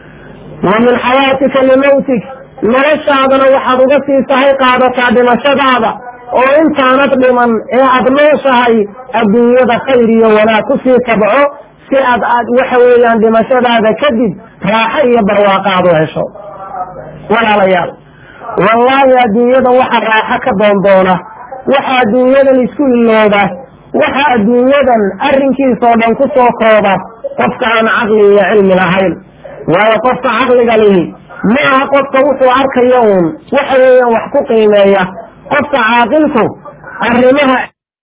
wa min xayaatika limawtik, noloshaadana waxaad uga sii sahay qaadataa dhimashadaada oo intaanad dhiman ee aad nooshahay adduunyada khayr iyo wanaag ku sii tabco si aad aad waxa weeyaan dhimashadaada kadib raaxo iyo barwaaqo aad u hesho. walaalayaal wallaahi adduunyadan waxa raaxo ka doondoona, waxa adduunyadan isku ilooba, waxa adduunyadan arrinkiisoo dhan ku soo kooba qofka aan caqli iyo cilmi lahayn. waayo qofka caqliga lihi ma aha qofka wuxuu arkayo uun waxa weeyaan wax ku qiimeeya. qofka caaqilku arrimaha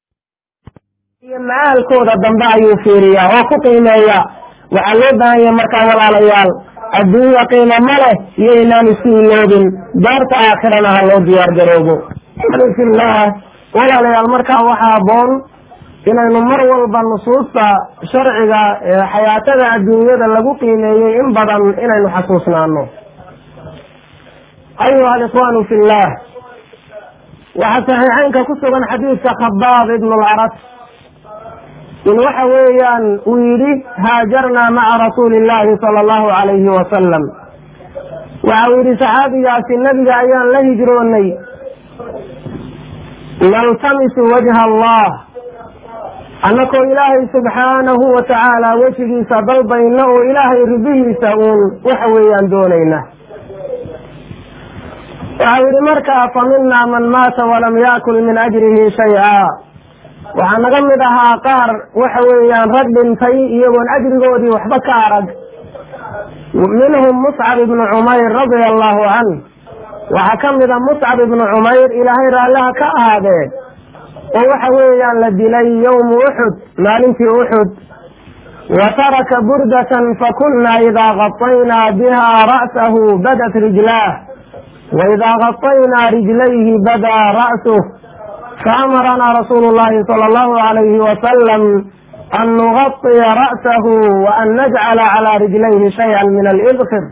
iyo macaalkooda dambe ayuu fiiriyaa oo ku qiimeeya. waxaa loo baahanya markaa walaalayaal adduunya qiimo ma leh iyo inaan isku iloobin, daarta aakhirana ha loo diyaar garoobo. fillah walaalayaal markaa waxaa aboon inaynu mar walba nusuusta sharciga ee xayaatada adduunyada lagu qiimeeyey in badan inaynu xasuusnaano. ayuha alikhwaanu fillah, وصحيحين كسوغا حديث خباب بن العرس إن وحويا ويري هاجرنا مع رسول الله صلى الله عليه وسلم وعويري صحابي ياسي النبي أيان لا يجروني نلتمس وجه الله أنكو إلهي سبحانه وتعالى وجهي سبلب إنه إلهي ربيه سؤول وحويا دونينا وعويري مركا فمنا من مات ولم يأكل من أجره شيئا waxaan naga mid ahaa qaar waxa weeyaan rag dhintay iyagoon ajrigoodii waxba ka arag minhum muscab ibnu cumayr radia allahu canh waxaa ka mida muscab ibnu cumayr ilaahay raallaha ka ahaadee oo waxa weeyaan la dilay yowmu uxud maalintii uxud wa taraka burdatan fakunna idaa gataynaa biha ra'sahu badat rijlaah wa idaa gataynaa rijlayhi badaa ra'suh فأمرنا رسول الله صلى الله عليه وسلم أن نغطي رأسه وأن نجعل على رجليه شيئا من الإذخر.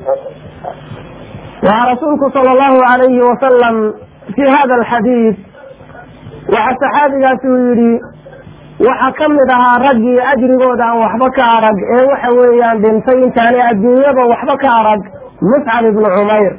ورسولك صلى الله عليه وسلم في هذا الحديث وحتى هذا سويري وحكم لها رجي أجري قودا وحبك عرق إيه وحويا بنتين تاني الدنيا وحبك عرق مصعب بن عمير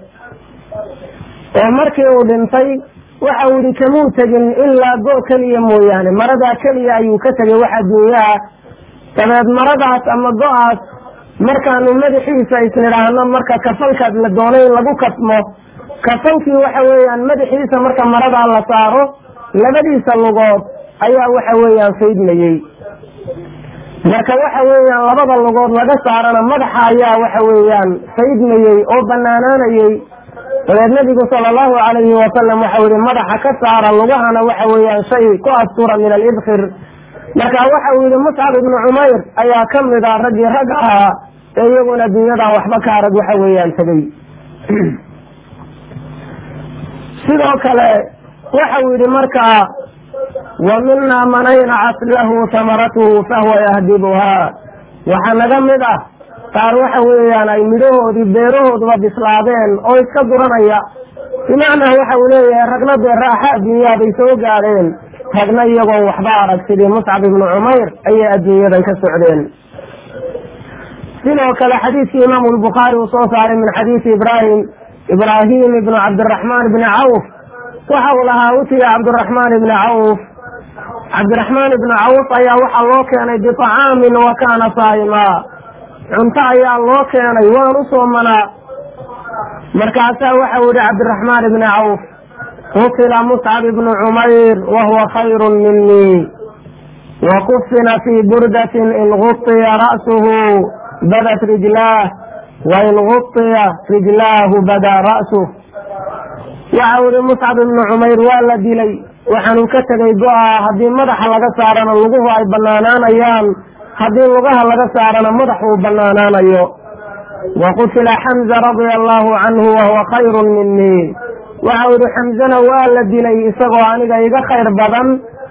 ومركي بنتين waxa uu yiri kamuu tagin ilaa go kaliya mooyaane marada kaliya ayuu ka tagay waxa duuyaa tabaad maradaas ama go-aas markaanu madaxiisa isniraahno marka kafankaad la doonay lagu kasmo kafankii waxa weeyaan madaxiisa marka marada la saaro labadiisa lugood ayaa waxa weeyaan faydmayay marka waxa weeyaan labada lugood laga saarana madaxa ayaa waxa weeyaan faydmayay oo banaanaanayay النبي صلى الله عليه وسلم وحول مدح كسر لغهنا وحويا شيء كأسطورة من الإذخر لك وحول مصعب بن عمير أي كم إذا رجي رجعها يقول الدنيا وحبك رج وحويا سبي سيدك وحول مركع ومنا من ينعت له ثمرته فهو يهدبها وحنجمده qaar waxa weeyaan ay midhahoodii beerahooduba bislaadeen oo iska duranaya bimacnaa waxa uu leeyahay ragna dee raaxa adduunyaa bay soo gaadheen ragna iyagoon waxba arag sidii muscab ibnu cumayr ayay adduunyadan ka socdeen sidoo kale xadiidkii imaamu albukhaari uu soo saaray min xadiisi ibrahim ibraahim ibnu cabdiraxmaan ibni cawf waxa uu lahaa utiya cabdiraxmaan ibni cawf cabdiraxmaan ibni cawf ayaa waxaa loo keenay bitacaamin wa kaana saa'imaa cunto ayaa loo keenay waan u soomanaa markaasaa waxa uu yihi cabdiraxmaan ibni cawf qutila muscab ibnu cumayr wahuwa khayrun minii wakufina fii burdatin in guطiya ra'suhu badat rijlaah wain guطiya rijlaahu badaa ra'suh waxa uu yihi muscab ibnu cumayr waa la dilay waxaanuu ka tegay go-a haddii madaxa laga saarana luguhu ay banaanaanayaan haddii lugaha laga saarana madax uu banaanaanayo waqutila xamza radia allahu canhu wahuwa khayrun minii waxa uu yihi xamzana waa la dilay isagoo aniga iga khayr badan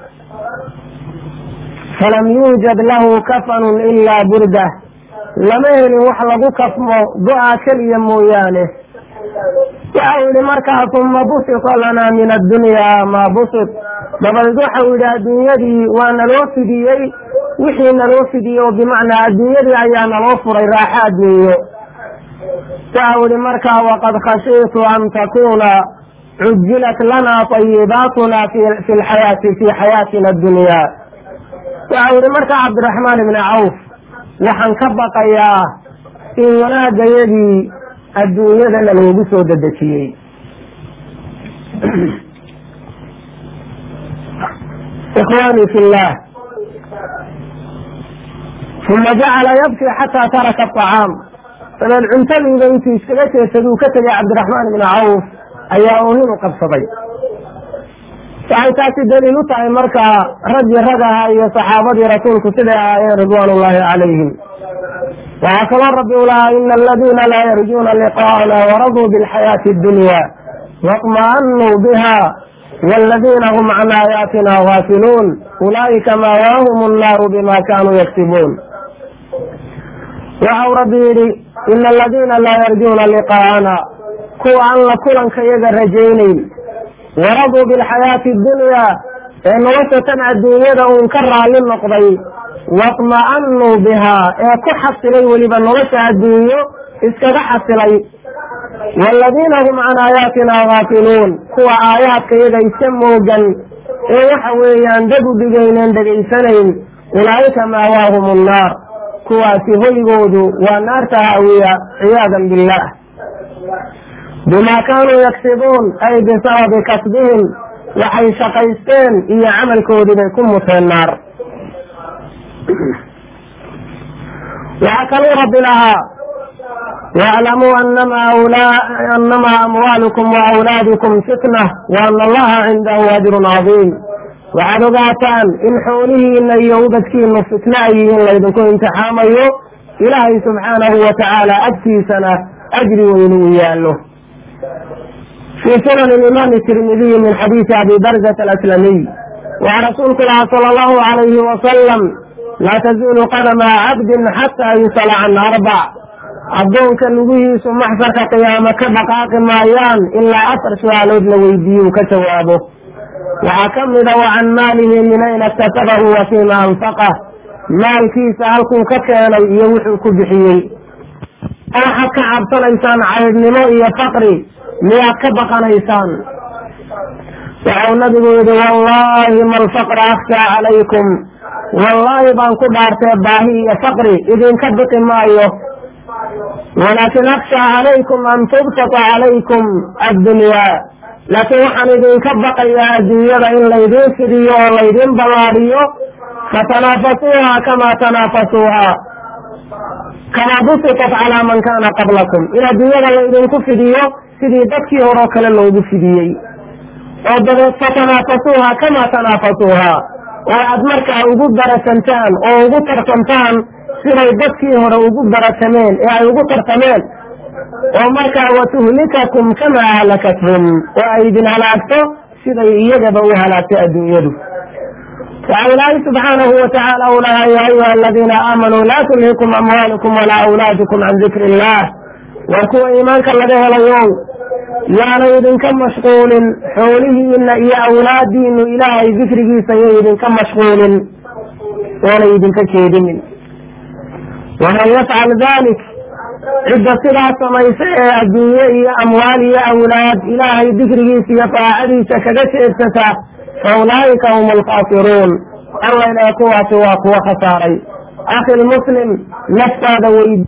falam yuujad lahu kafanun ilaa burda lama helin wax lagu kafmo go-a keliya mooyaane waxa uu yihi markaa uma busita lanaa min addunyaa maa busit dabadeed waxa uu yihi adduunyadii waa naloo fidiyey wixii naloo fidiyey oo bimacnaa adduunyadii ayaa naloo furay raaxa adduunyo waxa uu yihi markaa waqad khashiitu an takuuna cujilat lanaa tayibaatuna fi lxayaati fi xayaatina addunyaa waxa uu yihi markaa cabdiraxmaan ibni cawf waxaan ka baqayaa in wanaagayadii adduunyadana loogu soo dedejiyey ikhwaanii fi llah uma jacala yabkii xataa taraka aطacaam dabeed cuntadiiba intuu iskaga jeesaduu ka tegay cabdiraxmaan ibni cawf ayaa uu nin u qabsaday waxay taasi daliil u tahay markaa raggii rag ahaa iyo saxaabadii rasuulku siday ahaayeen ridwaan ullahi calayhim waxaa kaloo rabbi u lahaa ina aladiina laa yarjuuna liqaa'ana waraduu bilxayaati addunya واطمأنوا بها والذين هم عن آياتنا غافلون أولئك مأواهم النار بما كانوا يكسبون. وعو ربي إن الذين لا يرجون لقاءنا كو أن كلا كيغا رجينين waraduu bilxayaati addunya ee noloshatan adduunyada uun ka raalli noqday waطma'anuu bihaa ee ku xasilay weliba nolosha adduunyo iskaga xasilay waaladiina hum can aayaatinaa gaafiluun kuwa aayaadka iyaga iska moogan ee waxa weeyaan dad u dhigayneen dhegaysanayn ulaa'ika maawaahum annaar kuwaasi hoygoodu waa naarta haawiya ciyaadan billah bimaa kaanuu yaksibuun ay bisababi kasbihim waxay shaqaysteen iyo camalkoodii bay ku muteen naar waxaa kaluu rabbi lahaa waclamuu annamaa amwaalukum waawlaadukum fitna wa ana allaha cindahu ajrun cadiim waxaad ogaataan in xoolihiina iyo ubadkiinu fitna ay yihiin laydinku imtixaamayo ilaahay subxaanahu wa tacaala agtiisana ajri weyn uu yaallo fii sunan imaam tirmidiy min xadiisi abi barzata alaslamiy waxaa rasuulku lahaa sala allahu alayhi wasalam laa tazuulu qadama cabdin xataa yusala can arbac addoonka lugihiisu maxsarka qiyaamo ka dhaqaaqi maayaan ilaa afar su-aalood la weydiiye uu ka jawaabo waxaa ka mida wa can maalihi min ayna iktasabahu wa fiima anfaqah maalkiisa halkuu ka keenay iyo wuxuu ku bixiyey waxaad ka cabsanaysaan caydnimo iyo faqri miyaad ka baqanaysaan waxau nabigu yidhi wallaahi ma alfaqra akhshaa calaykum wallaahi baan ku dhaartee baahi iyo faqri idinka biqi maayo walaakin akhshaa calaykum an tubsata calaykum addunyaa laakiin waxaan idinka baqayaa adduunyada in laydiin fidiyo oo laydiin ballaadhiyo fatanaafasuuha kamaa tanaafasuuha kamaa busitat calaa man kaana qablakum in adduunyada laydinku fidiyo sidii dadkii horeo kale loogu fidiyey oo dabeed fatanaafasuuha kamaa tanaafasuuha oo aad markaa ugu darasantaan oo ugu tartamtaan siday dadkii hore ugu darasameen ee ay ugu tartameen oo markaa watuhlikakum kamaa ahlakathum oo ay idin halaagto siday iyagaba u halaagtay adduunyadu waxaa ilaahay subxaanahu watacaala u lahaa ya ayuha aladiina aamanuu laa tulhikum amwaalukum walaa awlaadukum can dikri illah war kuwa iimaanka laga helayow yaanay idinka mashquulin xoolihiina iyo awlaadiinu ilaahay dikrigiisa yay idinka mashquulin oonay idinka jeedinin waman yafcal dalik cidda sidaa samaysa ee adduunye iyo amwaal iyo awlaad ilaahay dikrigiisa iyo taacadiisa kaga jeedsata fa ulaa'ika hum alkhaasiruun alla ilaah kuwaasi waa kuwa khasaaray akhi lmuslim naftaada weyd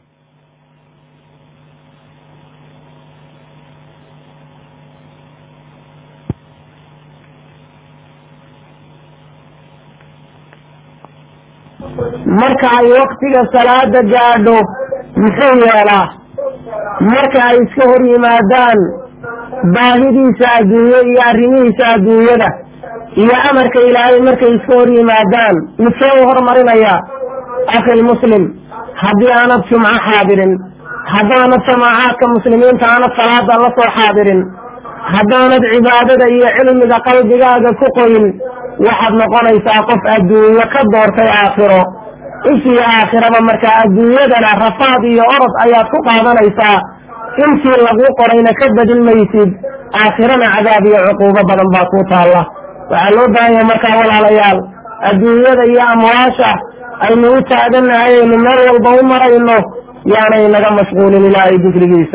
marka ay waktiga salaada gaadho muxuu yeelaa marka ay iska hor yimaadaan baahidiisa adduunye iyo arrimihiisa adduunyada iyo amarka ilaahay markay iska hor yimaadaan midkee u hormarinayaa akhi muslim haddii aanad jumco xaadirin haddaanad jamaacaadka muslimiinta aanad salaada la soo xaadirin haddaanad cibaadada iyo cilmiga qalbigaaga ku qoyin waxaad noqonaysaa qof adduunyo ka doortay aakhiro ishii aakhiraba markaa adduunyadana rafaad iyo orod ayaad ku qaadanaysaa intii laguu qorayna ka badin maysid aakhirana cadaab iyo cuquubo badan baa kuu taalla waxaa loo baahan yahay markaa walaalayaal adduunyada iyo amwaasha aynu u taagannahay aynu meel walba u marayno yaanay naga mashquulin ilaahay dikrigiisa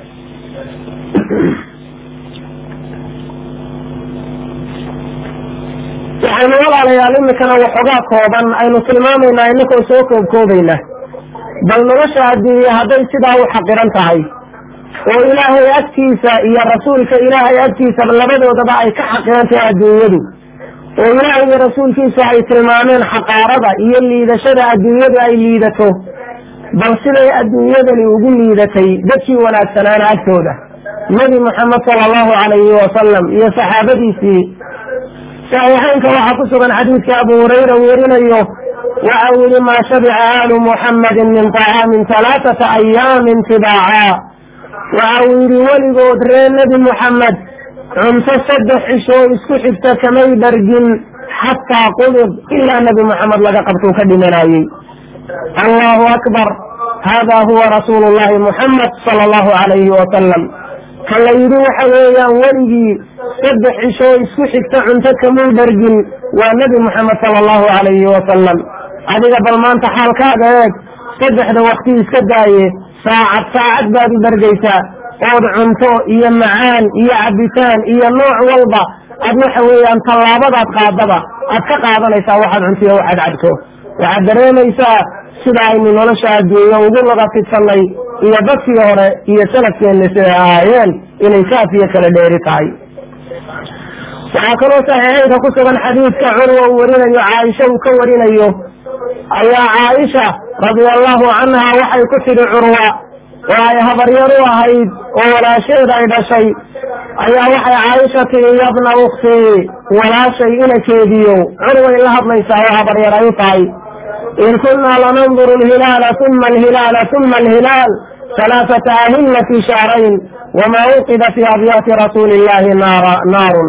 waxaynu walaalayaal imikana waxoogaa kooban aynu tilmaamaynaa inakoo soo koobkoobayna bal nolosha adduunye hadday sidaa u xaqiran tahay oo ilaahay agtiisa iyo rasuulka ilaahay agtiisa labadoodaba ay ka xaqiran tahay adduunyadu oo ilaahay iyo rasuulkiisu ay tilmaameen xaqaarada iyo liidashada adduunyadu ay liidato bal siday adduunyadani ugu liidatay dadkii wanaagsanaana agtooda nebi moxamed sala allahu calayhi wasalam iyo saxaabadiisii saxiixaynka waxaa ku sugan xadiidka abu hurayra werinayo waxa uu yihi maa shabica aalu muxammadin min طacaamin halaaثata ayaamin tibaaca waxa uu yidhi weligood ree nebi moxamed cunto saddex cishoo isku xigta kamay dhargin xataa qubid ilaa nebi moxamed laga qabtuu ka dhimanayey allahu akbar hada huwa rasuulu llahi muxamed sala allahu calayhi wasalam kan la yidhi waxa weeyaan weligii saddex cishoo isku xigta cunto kamuu dhargin waa nebi moxamed sala allahu calayhi wasalam. adiga bal maanta xaalkaaga eeg, saddexda wakti iska daaye saacad saacad baad u dhargaysaa ood cunto iyo macaan iyo cabitaan iyo nooc walba aad waxa weeyaan tallaabadaad qaadaba aad ka qaadanaysaa waxaad cuntiyo waxaad cabto. waxaad dareemaysaa sida aynu nolosha adduunyo ugu laga fidsanay iyo dadkii hore iyo salafkeenna siday ahaayeen inay kaafiyo kala dheeri tahay. waxaa kaloo saxiixaynka ku sugan xadiidka curwa uu warinayo caaisha uu ka warinayo, ayaa caaisha radiallahu canha waxay ku tidhi curwa oo ay habaryar u ahayd oo walaasheeda ay dhashay, ayaa waxay caaisha tihi yabna ukhtii, walaashay inakeediyo curway la hadlaysaa oo habaryar ay u tahay. in kunaa lananduru alhilaala uma alhilaala uma alhilaal halaaثata ahilla fi shahrayn wamaa uqida fi abyaati rasuuli illahi naarun.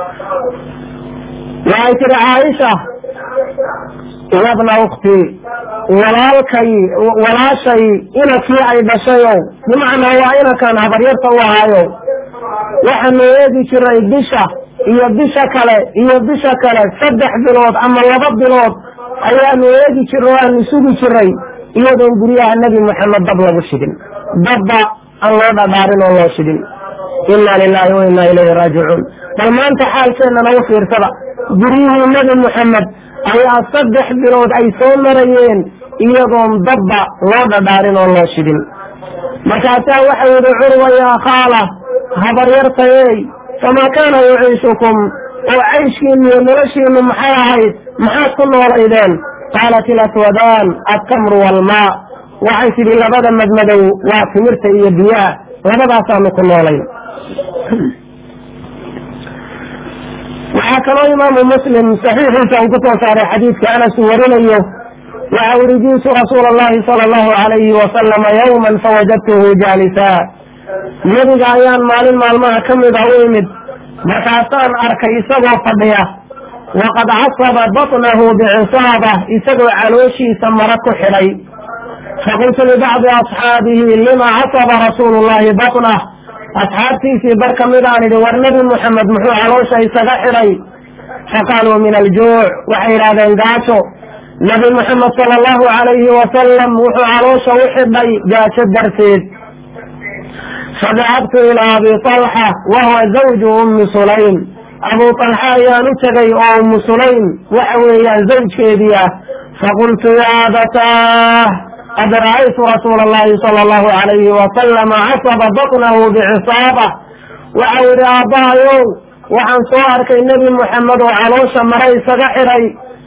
waxay tihi caaisha yabna ukhtii, walaalkay walaashay inakii ay dhashayo, bimacnaa waa inakan habaryarta u ahaayo, waxaanu eegi jiray bisha iyo bisha kale iyo bisha kale saddex bilood ama laba bilood ayaanu eegi jirro aanu sugi jiray iyadoon guryaha nebi moxamed dab lagu shidin, dabba aan loo dhadhaarin oo loo shidin. inna lilahi wa inna ilayhi raajicuun. bal maanta xaalkeennana u fiirsada, guryihii nebi moxamed ayaa saddex bilood ay soo marayeen iyadoon dabba loo dhadhaarin oo loo shidin. markaasaa waxau yidhi curwa yaa khaala, habaryartayey, famaa kaana yuciishukum, oo cayshkiinu iyo noloshiinu maxay ahayd, maxaad ku noolaydeen? qaalat ilaswadaan altamru waalmaa, waxay tidhi labada madmadow waa timirta iyo biyaha, labadaasaanu ku noolayn. waxaa kaloo imaamu muslim saxiixiisa uu ku soo saaray xadiidka anas uu warinayo, waxa uri jiitu rasuula allahi sala allahu calayhi wasalama yawman fawajadtuhu jaalisaa, nebiga ayaan maalin maalmaha ka mid ah u imid, markaasaan arkay isagoo fadhiya, waqad casaba batnahu bicisaaba, isagoo calooshiisa mara ku xidhay. faqultu libacdi asxaabihi lima casaba rasuulu llahi batnah, asxaabtiisii bar ka mid aan idhi war nebi moxamed muxuu caloosha isaga xidhay? faqaaluu min aljuuc, waxay yidhahdeen gaajo. nebi moxamed sala allahu calayhi wasalam wuxuu caloosha u xidhay gaajo darteed. fadahabtu ilaa abi talxa wahuwa zawju ummi sulaym, abu talxa ayaan u tegay oo ummu sulaym waxa weeyaan zawjkeedii ah. faqultu ya abataah qad ra'aytu rasuula allahi sala allahu calayhi wasalama casaba batnahu bicisaaba, waxau yidhi aabbahayow, waxaan soo arkay nebi moxamed oo caloosha mara isaga xidhay.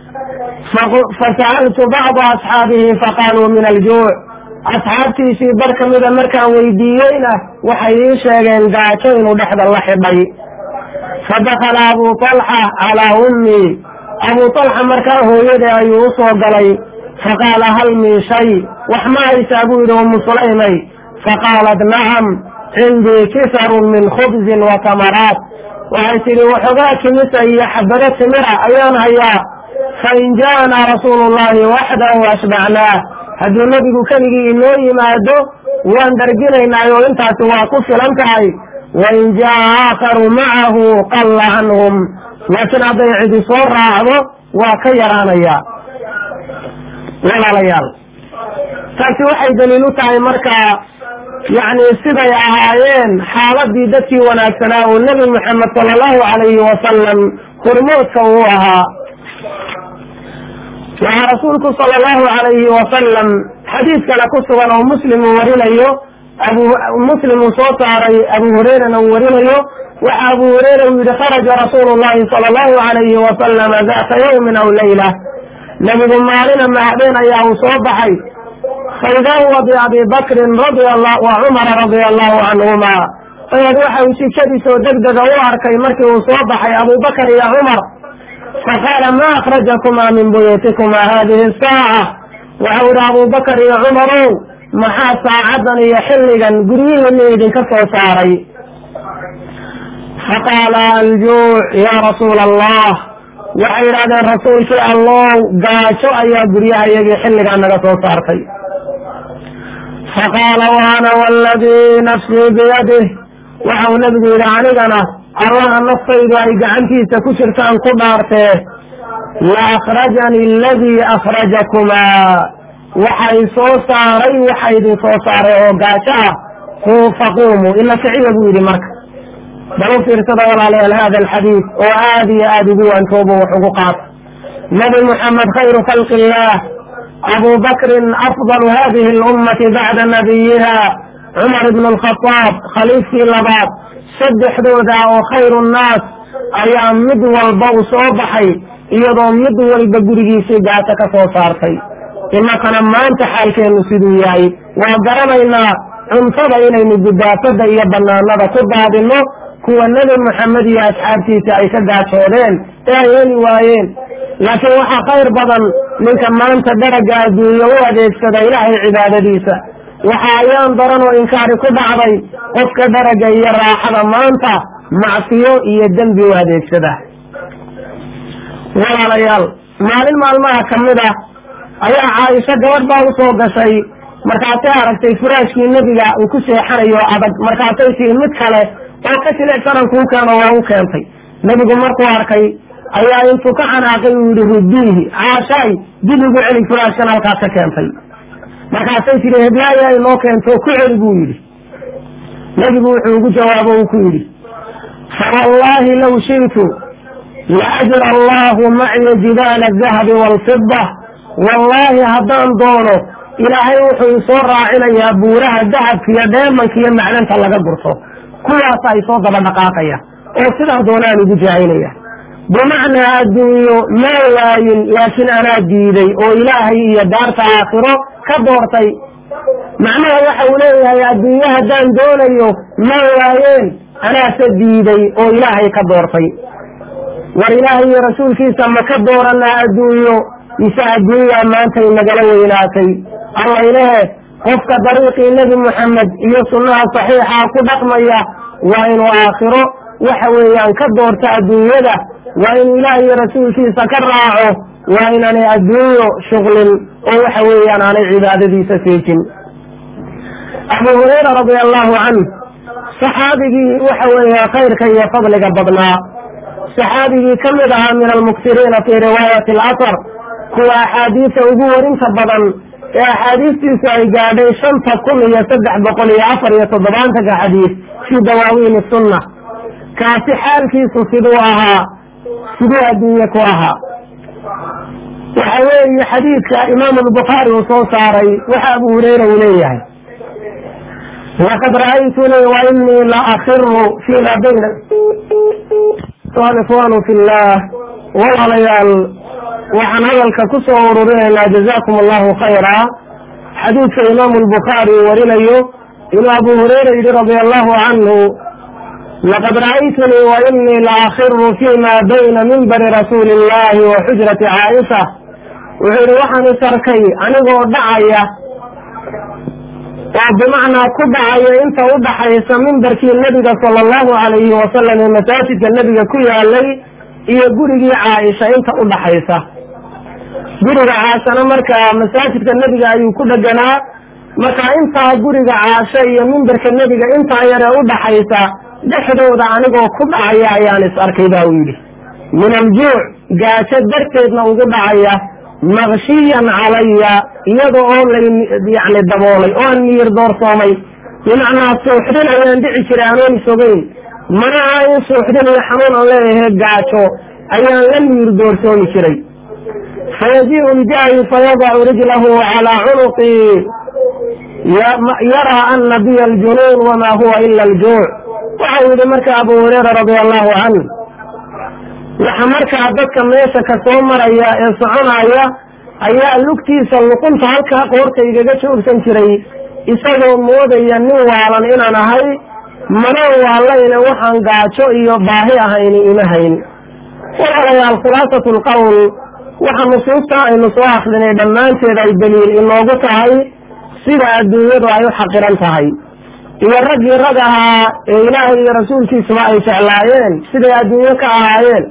fasa'altu bacda asxaabihi faqaaluu min aljuuc, asxaabtiisii bar ka mida markaan weydiiyeyna waxay ii sheegeen gaajo inuu dhexda la xidhay. fadakala abu talxa calaa ummi, abu talxa markaa hooyadee ayuu u soo galay. faqaala hal min shay, wax ma haysaa buu yidhi ummu sulaymay? faqaalat nacam cindii kisarun min khubzin wa tamaraat, waxay tidhi waxoogaa kimisa iyo xabado timira ayaan hayaa. fain jaa'anaa rasuulu llahi waxdahu ashbacnaah, hadduu nebigu keligii inoo yimaado waan darginaynaa oo intaasi waa ku filan tahay. wain jaa'a aakharu macahu qalla canhum, laakiin hadday cidi soo raacdo waa ka yaraanayaa. walaalayaal, taasi waxay daliil u tahay markaa yacni siday ahaayeen xaaladii dadkii wanaagsanaa oo nebi moxamed sala allahu calayhi wasalam hormoodka uu ahaa. waxaa rasuulku sala allahu calayhi wasalam xadiid kale ku sugan oo muslim uu warinayo, abu muslim uu soo saaray, abu hureyrana uu warinayo. waxa abu hureyra uu yihi kharaja rasuulu llahi sala allahu calayhi wasalama data yawmin aw layla, nebigu maalina mahadeen ayaa uu soo baxay. faidaa huwa biabi bakrin wa cumara radia allahu canhuma, dabeed waxa uu jikadiisoo degdega u arkay markii uu soo baxay abubakar iyo cumar. faqaala ma akhrajakumaa min buyuutikuma hadihi saaca, waxau idhi abubakar iyo cumarow, maxaa saacadan iyo xilligan guryihiina idinka soo saaray? faqaala aljuuc ya rasuula allah, waxay yidhahdeen rasuulkii allow, gaajo ayaa guryaha iyagii xilligaa naga soo saartay. faqaala waana waladii nafsii biyadih, waxau nabigu yidhi anigana allaha naftaydu ay gacantiisa ku jirtaan ku dhaartee la akhrajani aladii akhrajakumaa waxay soo saaray waxa idin soo saaray oo gaajo ah faquumuu ila kiciya buu yidhi marka bal u fiirsada walaalayaal hada alxadiid oo aad iyo aad ugu waantoobo wax ugu qaata nabi muxamed khayru khalqi illah abu bakrin afdalu hadihi alummati bacda nabiyiha cumar ibn alkhadaab khaliifkii labaad saddexdooda oo khayru nnaas ayaa mid walba u soo baxay iyadoo mid walba gurigiisii gaajo ka soo saartay inakana maanta xaalkeenu siduu yahay waa garanaynaa cuntada inaynu gudaafada iyo banaanada ku daadino kuwa nebi moxamed iyo asxaabtiisa ay ka gaajoodeen ee ay heli waayeen laakiin waxaa khayr badan ninka maanta daraga adduunye u adeegsada ilaahay cibaadadiisa waxa ayaan daran oo inkaari ku dhacday qofka daraga iyo raaxada maanta macsiyo iyo dembi u adeegsada walaalayaal maalin maalmaha ka mid ah ayaa caaisha gabadh baa usoo gashay markaasay aragtay furaashkii nebiga uu ku seexanayo adag markaasay tii mid kale oo ka jilicsanan kuu keeno waa u keentay nebigu markuu arkay ayaa intuu ka xanaaqay uu yihi ruddiihi caashaay dib ugu celi furaashkan halkaas ka keentay markaasay tihi heblaaya inoo keento ku celi buu yidhi nebigu wuxuu ugu jawaabo uu ku yidhi fawallaahi law shi'tu laajra allahu macya jibaala adahabi waalfida wallaahi haddaan doono ilaahay wuxuu isoo raacinayaa buuraha dahabka iyo dheemanka iyo macdanta laga gurto kuwaas ay soo daba dhaqaaqaya oo sidaa doonaan ugu jahaynaya bimacnaa adduunyo ma waayin laakiin anaa diiday oo ilaahay iyo daarta aakhiro ka doortay macnaha waxa uu leeyahay adduunyo haddaan doonayo ma waayeen anaase diiday oo ilaahay ka doortay war ilaahay iyo rasuulkiisa ma ka dooranaa adduunyo mise adduunyaa maantay nagala weynaatay alla ilahe qofka dariiqii nebi moxamed iyo sunnaha saxiixa ku dhaqmaya waa inuu aakhiro waxa weeyaan ka doorta adduunyada waa inuu ilaahay iyo rasuulkiisa ka raaco waa inaanay adduunyo shuqlin oo waxa weeyaan aanay cibaadadiisa seejin abu hurayra radia allahu canh saxaabigii waxa weeye khayrka iyo fadliga badnaa saxaabigii ka mid ahaa min almuksiriina fii riwaayati alasar kuwa axaadiisa ugu warinta badan ee axaadiistiisu ay gaadhay shanta kun iyo saddex boqol iyo afar iyo toddobaatanka xadiis fii dawaawiini sunna kaasi xaalkiisu siduu ahaa siduu adduunye ku ahaa waxa weeye xadiidka imaamu albukhaari uu soo saaray waxa abu hurayra uu leeyahay laqad ra'aytunii wa inii la akiru fiima bayna ikhwaanu fi llah walaalayaal waxaan hadalka ku soo ururinaynaa jazakum allahu khayra xadiidka imaamu albukhaari uu warinayo inuu abu hurayra yidhi radia allahu canhu laqad ra'aytunii wa inii la akiru fiima bayna minbari rasuuli illahi wa xujrati caaisha wuxuu yidhi waxaan is arkay anigoo dhacaya oo bimacnaa ku dhacaya inta u dhaxaysa mimbarkii nebiga sala allahu calayhi wasalam ee masaajidka nebiga ku yaalay iyo gurigii caaisha inta u dhaxaysa guriga caashana markaa masaajidka nebiga ayuu ku dheganaa marka intaa guriga caasho iyo mimbarka nebiga intaa yaree u dhaxaysa dhexdooda anigoo ku dhacaya ayaan is arkay ba uu yidhi min aljuuc gaajo darteedna ugu dhacaya maqshiyan calaya iyada oo lay yani daboolay oo aan miyir doorsoomay bimacnaa suuxdin ayaan dhici jiray anoon isogeyn mana in suuxdin iyo xanuun aan leeyahay gaajo ayaan la miyir doorsoomi jiray fayajiiu ljaahi fayadacu rijlahu calaa cunuqii yaraa ana biya aljunuun wamaa huwa ila aljuuc waxau yidhi marka abu hurayra radia allahu canh waxa markaa dadka meesha ka soo maraya ee soconaya ayaa lugtiisa luqunta halkaa qoorta igaga joogsan jiray isagoo moodaya nin waalan inaan ahay mana waalayne waxaan gaajo iyo baahi ahayni ima hayn walaalayaal khulaasatu lqowl waxa nusuusta aynu soo akrinay dhammaanteed ay daliil inoogu tahay sida adduunyadu ay u xaqiran tahay iyo raggii rag ahaa ee ilaahay iyo rasuulkiisuba ay jeclaayeen siday adduunyo ka ahaayeen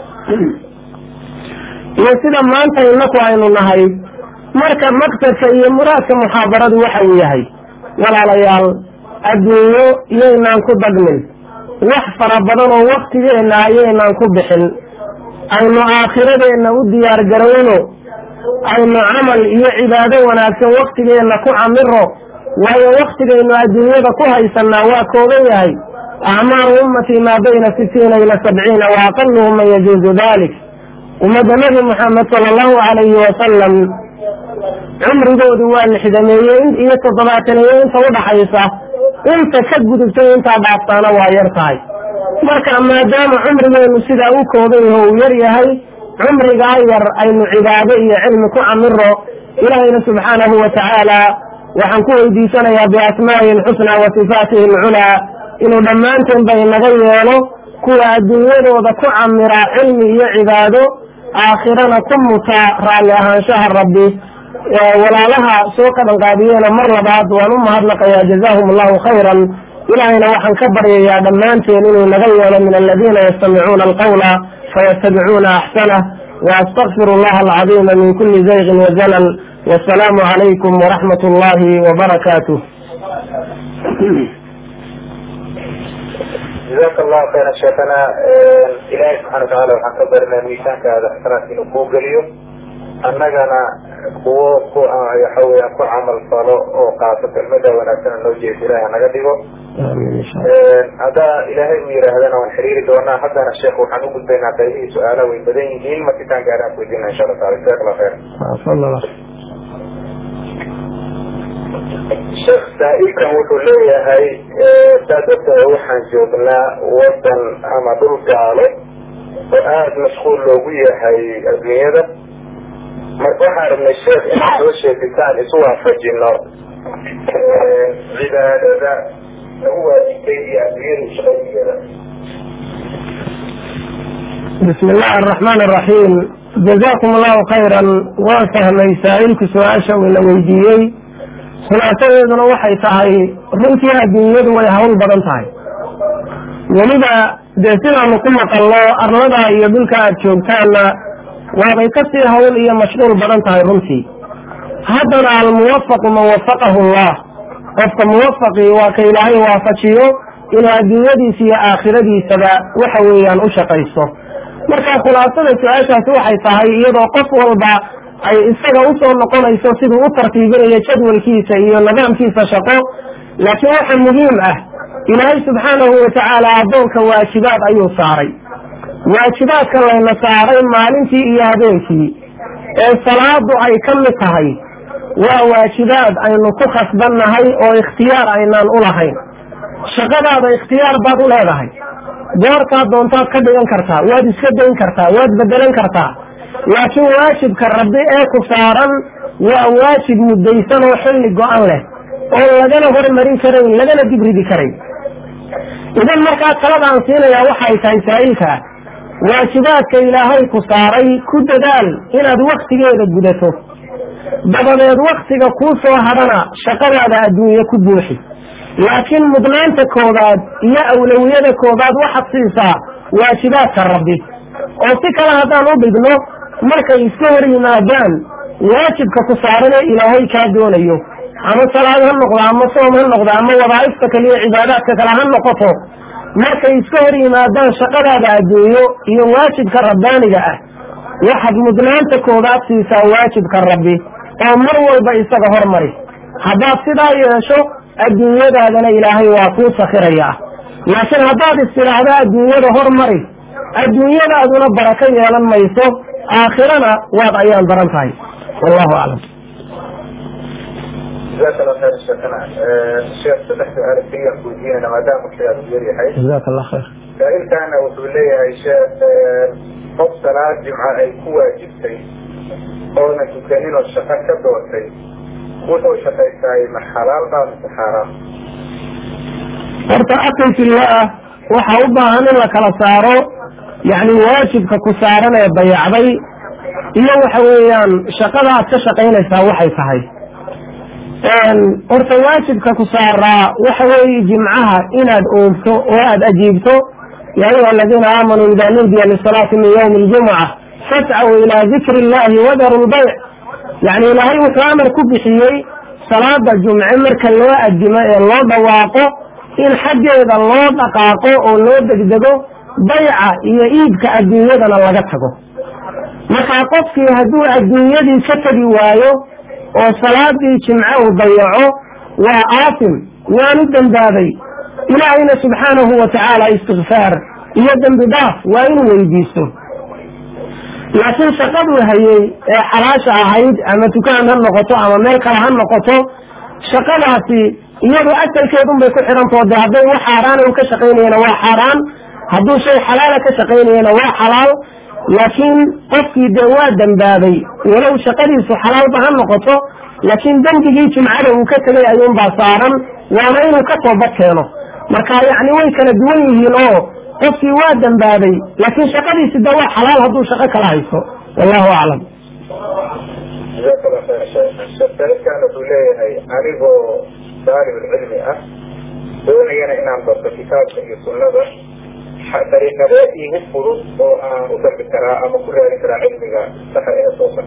iyo sida maanta inaku aynu nahay marka maqsadka iyo muraadka muxaadaradu waxa uu yahay walaalayaal adduunyo iyaynaan ku dagmin, wax fara badan oo waktigeenna ayaynaan ku bixin, aynu aakhiradeenna u diyaar garowno, aynu camal iyo cibaado wanaagsan waktigeenna ku camiro, waayo waktigaynu adduunyada ku haysanaa waa kooban yahay. acmaaru ummatii maa bayna sitiina ila sabciina wa aqaluhum man yajuuzu dalik. ummadda nabi muxamed sala allahu calayhi wasalam cumrigoodu waa lixdameeye iyo toddobaataneeye inta udhaxaysa, inta ka gudubtay intaa dhaaftaana waa yar tahay. marka maadaama cumrigeenu sidaa u kooban yaho uu yar yahay, cumrigaa yar aynu cibaado iyo cilmi ku camiro. ilaahayna subxaanahu watacaala waxaan ku weydiisanayaa biasmaa'ihi alxusnaa wa sifaatihi alculaa inuu dhammaanteen ba inaga yeelo kuwa adduunyadooda ku camira cilmi iyo cibaado, aakhirana ku muta raalli ahaanshaha rabbi. walaalaha soo qabanqaabiyeena mar labaad waan u mahadnaqayaa, jazaahum allahu khayran. ilaahayna waxaan ka baryayaa dhammaanteen inuu naga yeelo min aladiina yastamicuuna alqawla fayattabicuuna axsanah. waastaqfiru allaha alcadiima min kuli zayqin wazalal. wasalaamu calaykum waraxmat ullahi wabarakaatuh. جزاك الله خيرا شيخنا. إلهي سبحانه وتعالى waxaan ka barinaa miisaankaada xasanaadka inuu kuu geliyo, annagana kuwo ku waxa weeyaan ku camal falo oo qaato kelmada wanaagsan loo jeedo ilaahay naga dhigo. haddaa ilaahay uu yidhaahdana waan xiriiri doonaa. haddana sheekh waxaan u gudbaynaa qaybihii su-aalaha way badan yihiin, markitaan gaaraan weydiina insha allah taala. jazaak allah khayr. sheekh saa-ilkan wuxuu leeyahay saadabta waxaan joognaa wadan ama dhul gaalo oo aada mashquul loogu yahay adduunyada. marka waxaan rabnay sheekh inaad soo sheegisaan isu waafajino cibaadada lagu waajibtay iyo adduunyada shaqadigeeda. bismi illaahi araxmaan araxiim. jazaakum allahu khayran. waan fahmay saa-ilku su-aasha uu ina weydiiyey. khulaasadeeduna waxay tahay runtii adduunyadu way hawl badan tahay, weliba dee sidaanu ku maqallo arlada iyo dhulka aad joogtaanna waabay kasii hawl iyo mashquul badan tahay runtii. haddana almuwafaqu man wafaqahu allah, qofka muwafaqii waa ka ilaahay waafajiyo inuu adduunyadiisa iyo aakhiradiisaba waxa weeyaan u shaqaysto. marka khulaasada su-aashaasi waxay tahay iyadoo qof walba ay isaga usoo noqonayso siduu u tartiibinayo jadwalkiisa iyo nidaamkiisa shaqo. laakiin waxa muhiim ah, ilaahay subxaanahu watacaala addoonka waajibaad ayuu saaray. waajibaadka layna saaray maalintii iyo habeenkii ee salaadu ay ka mid tahay waa waajibaad aynu ku khasbannahay oo ikhtiyaar aynaan u lahayn. shaqadaada ikhtiyaar baad u leedahay, goortaad doontaad ka dhigan kartaa, waad iska dayn kartaa, waad bedelan kartaa. laakiin waajibka rabbi ee ku saaran waa waajib muddaysan oo xilli go-an leh oo lagana hormarin karayn, lagana dibridi karayn. idan markaa taladaan siinayaa waxay tahay saa-ilkaa, waajibaadka ilaahay ku saaray ku dadaal inaad waktigeeda gudato, dabadeed waktiga kuu soo hadhana shaqadaada adduunye ku buuxi. laakiin mudnaanta koobaad iyo awlawiyada koobaad waxaad siisaa waajibaadka rabbi. oo si kale haddaan u dhigno, markay iska hor yimaadaan waajibka ku saaran ee ilaahay kaa doonayo, ama salaad ha noqdo, ama soom ha noqdo, ama wadaa'ifta kale iyo cibaadaadka kale ha noqoto, markay iska hor yimaadaan shaqadaada adduunyo iyo waajibka rabbaaniga ah, waxaad mudnaanta koobaad siisaa waajibka rabbi oo mar walba isaga hormari. haddaad sidaa yeesho adduunyadaadana ilaahay waa kuu sakhirayaa. laakiin haddaad istidhaahdo adduunyada hormari, adduunyadaaduna barako yeelan mayso, aakhirana waad ayaan daran tahay. wallahu aclam. جزاك الله خير شيخنا. الشيخ صدح سؤال كريم كوزينا ما دام الشيخ جري حي. جزاك الله خير. سائل كان وصول لي يا شيخ قف صلاة جمعة أي قوة جبتي قولنا كنين والشفاء كبوتي قوة وشفاء ساي من حلال قام حرام. horta aqim fillah waxa u baahan in la kala saaro, yani waajibka ku saaran ee dayacday iyo waxa weeyaan shaqada aad ka shaqaynaysaa waxay tahay. horta waajibka ku saaraa waxa weeye jimcaha inaad oogto oo aad ajiibto. ya ayuha aladiina aamanuu idaa nuudiya lisalaati min yawmi ljumuca fascaw ilaa dikri illahi wadaru lbayc. yani ilaahay wuxuu amar ku bixiyey salaada jumce marka loo adimo ee loo dhawaaqo in xaggeeda loo dhaqaaqo oo loo degdego bayca iyo iibka adduunyadana laga tago. markaa qofkii hadduu adduunyadii ka tegi waayo oo salaadii jimce uu dayaco waa aasim, waanu dembaaday. ilaahayna subxaanahu wa tacaala istikfaar iyo dembi dhaaf waa inuu weydiisto. laakiin shaqaduu hayey ee xalaasha ahayd ama dukaan ha noqoto ama meel kale ha noqoto, shaqadaasi iyadu asalkeedun bay ku xidhantao de hadday wax xaaraana uu ka shaqaynayana waa xaaraan, hadduu shay xalaala ka shaqaynayana waa xalaal. laakiin qofkii dee waa dembaaday walow shaqadiisu xalaalba ha noqoto, laakiin dembigii jimcada uu ka tegay ayuunbaa saaran, waana inuu ka toobad keeno. marka yacni way kala duwan yihiin oo qofkii waa dembaaday laakiin shaqadiisi de waa xalaal hadduu shaqo kala haysto. wallahu aclam. shakan wuxuu leeyahay anigoo daalibulcilmi ah doonayana inaan barto kitaabka iyo sunnada, dariiqadee iigu fudud oo aan u dalbi karaa ama ku raadin karaa cilmiga saxa ee toosan?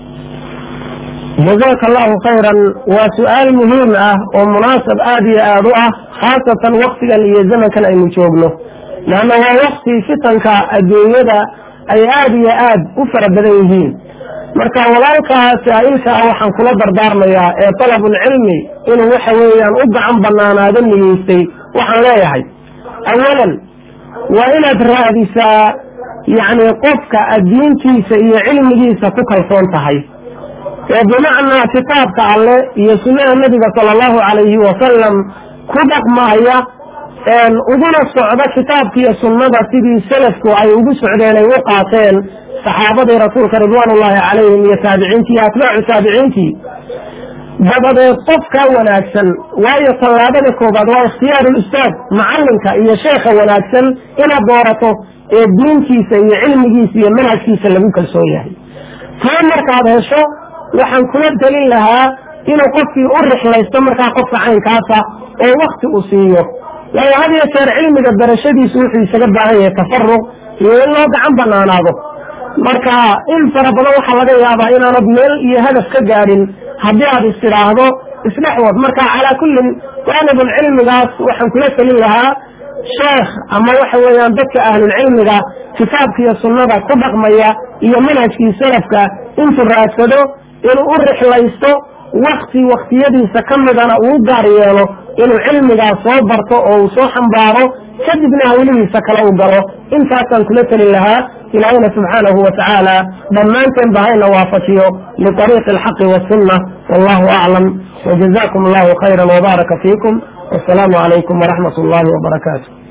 jazaaka allahu khayran. waa su-aal muhiim ah oo munaasab aada iyo aada u ah, khaasatan waktigan iyo zamankan aynu joogno. laanna waa wakti fitanka adduunyada ay aada iyo aad u fara badan yihiin. marka walaalkaa saa-ilka ah waxaan kula dardaarmayaa ee talabulcilmi inuu waxa weeyaan u gacan banaanaado niyeystay, waxaan leeyahay awalan waa inaad raadisaa yacni qofka addiintiisa iyo cilmigiisa ku kalsoon tahay, ee bimacnaa kitaabka alle iyo sunnaha nabiga sala allahu calayhi wasalam ku dhaqmaaya, uguna socda kitaabka iyo sunnada sidii salafku ay ugu socdeen ay u qaateen saxaabadii rasuulka ridwaanullahi calayhim iyo taabiciintii iyo atbaacu taabiciintii. dabadeed qofka wanaagsan, waayo tallaabada koobaad waa ikhtiyaaru ustaad, macalinka iyo sheekha wanaagsan inaad doorato ee diintiisa iyo cilmigiisa iyo manhajkiisa lagu kalsoon yahay. taa markaad hesho waxaan kula talin lahaa inuu qofkii u rixlaysto markaa qofka caynkaasa oo wakti u siiyo, waayo had iyo jeer cilmiga barashadiisu wuxuu isaga baahan yahay tafaruq iyo in loo gacan banaanaado. marka in fara badan waxaa laga yaabaa inaanad meel iyo hadaf ka gaadhin haddii aad istidhaahdo isdhexwad. marka calaa kullin daalibulcilmigaas waxaan kula talin lahaa sheekh ama waxa weeyaan dadka ahlulcilmiga kitaabka iyo sunnada ku dhaqmaya iyo manhajkii salafka intuu raadsado inuu u rixlaysto wakti waktiyadiisa ka midana uu gaar yeelo inuu cilmigaas soo barto oo uu soo xambaaro, kadibna hawlihiisa kale u galo. intaasaan kula talin lahaa. ilaahayna subxaanahu wa tacaala dhammaanteen ba hayna waafajiyo liariiqi alxaqi wasunna. wallahu aclam, wajazakum allahu khayran wabaaraka fiikum. wasalaamu calaykum waraxmat ullahi wabarakaatu.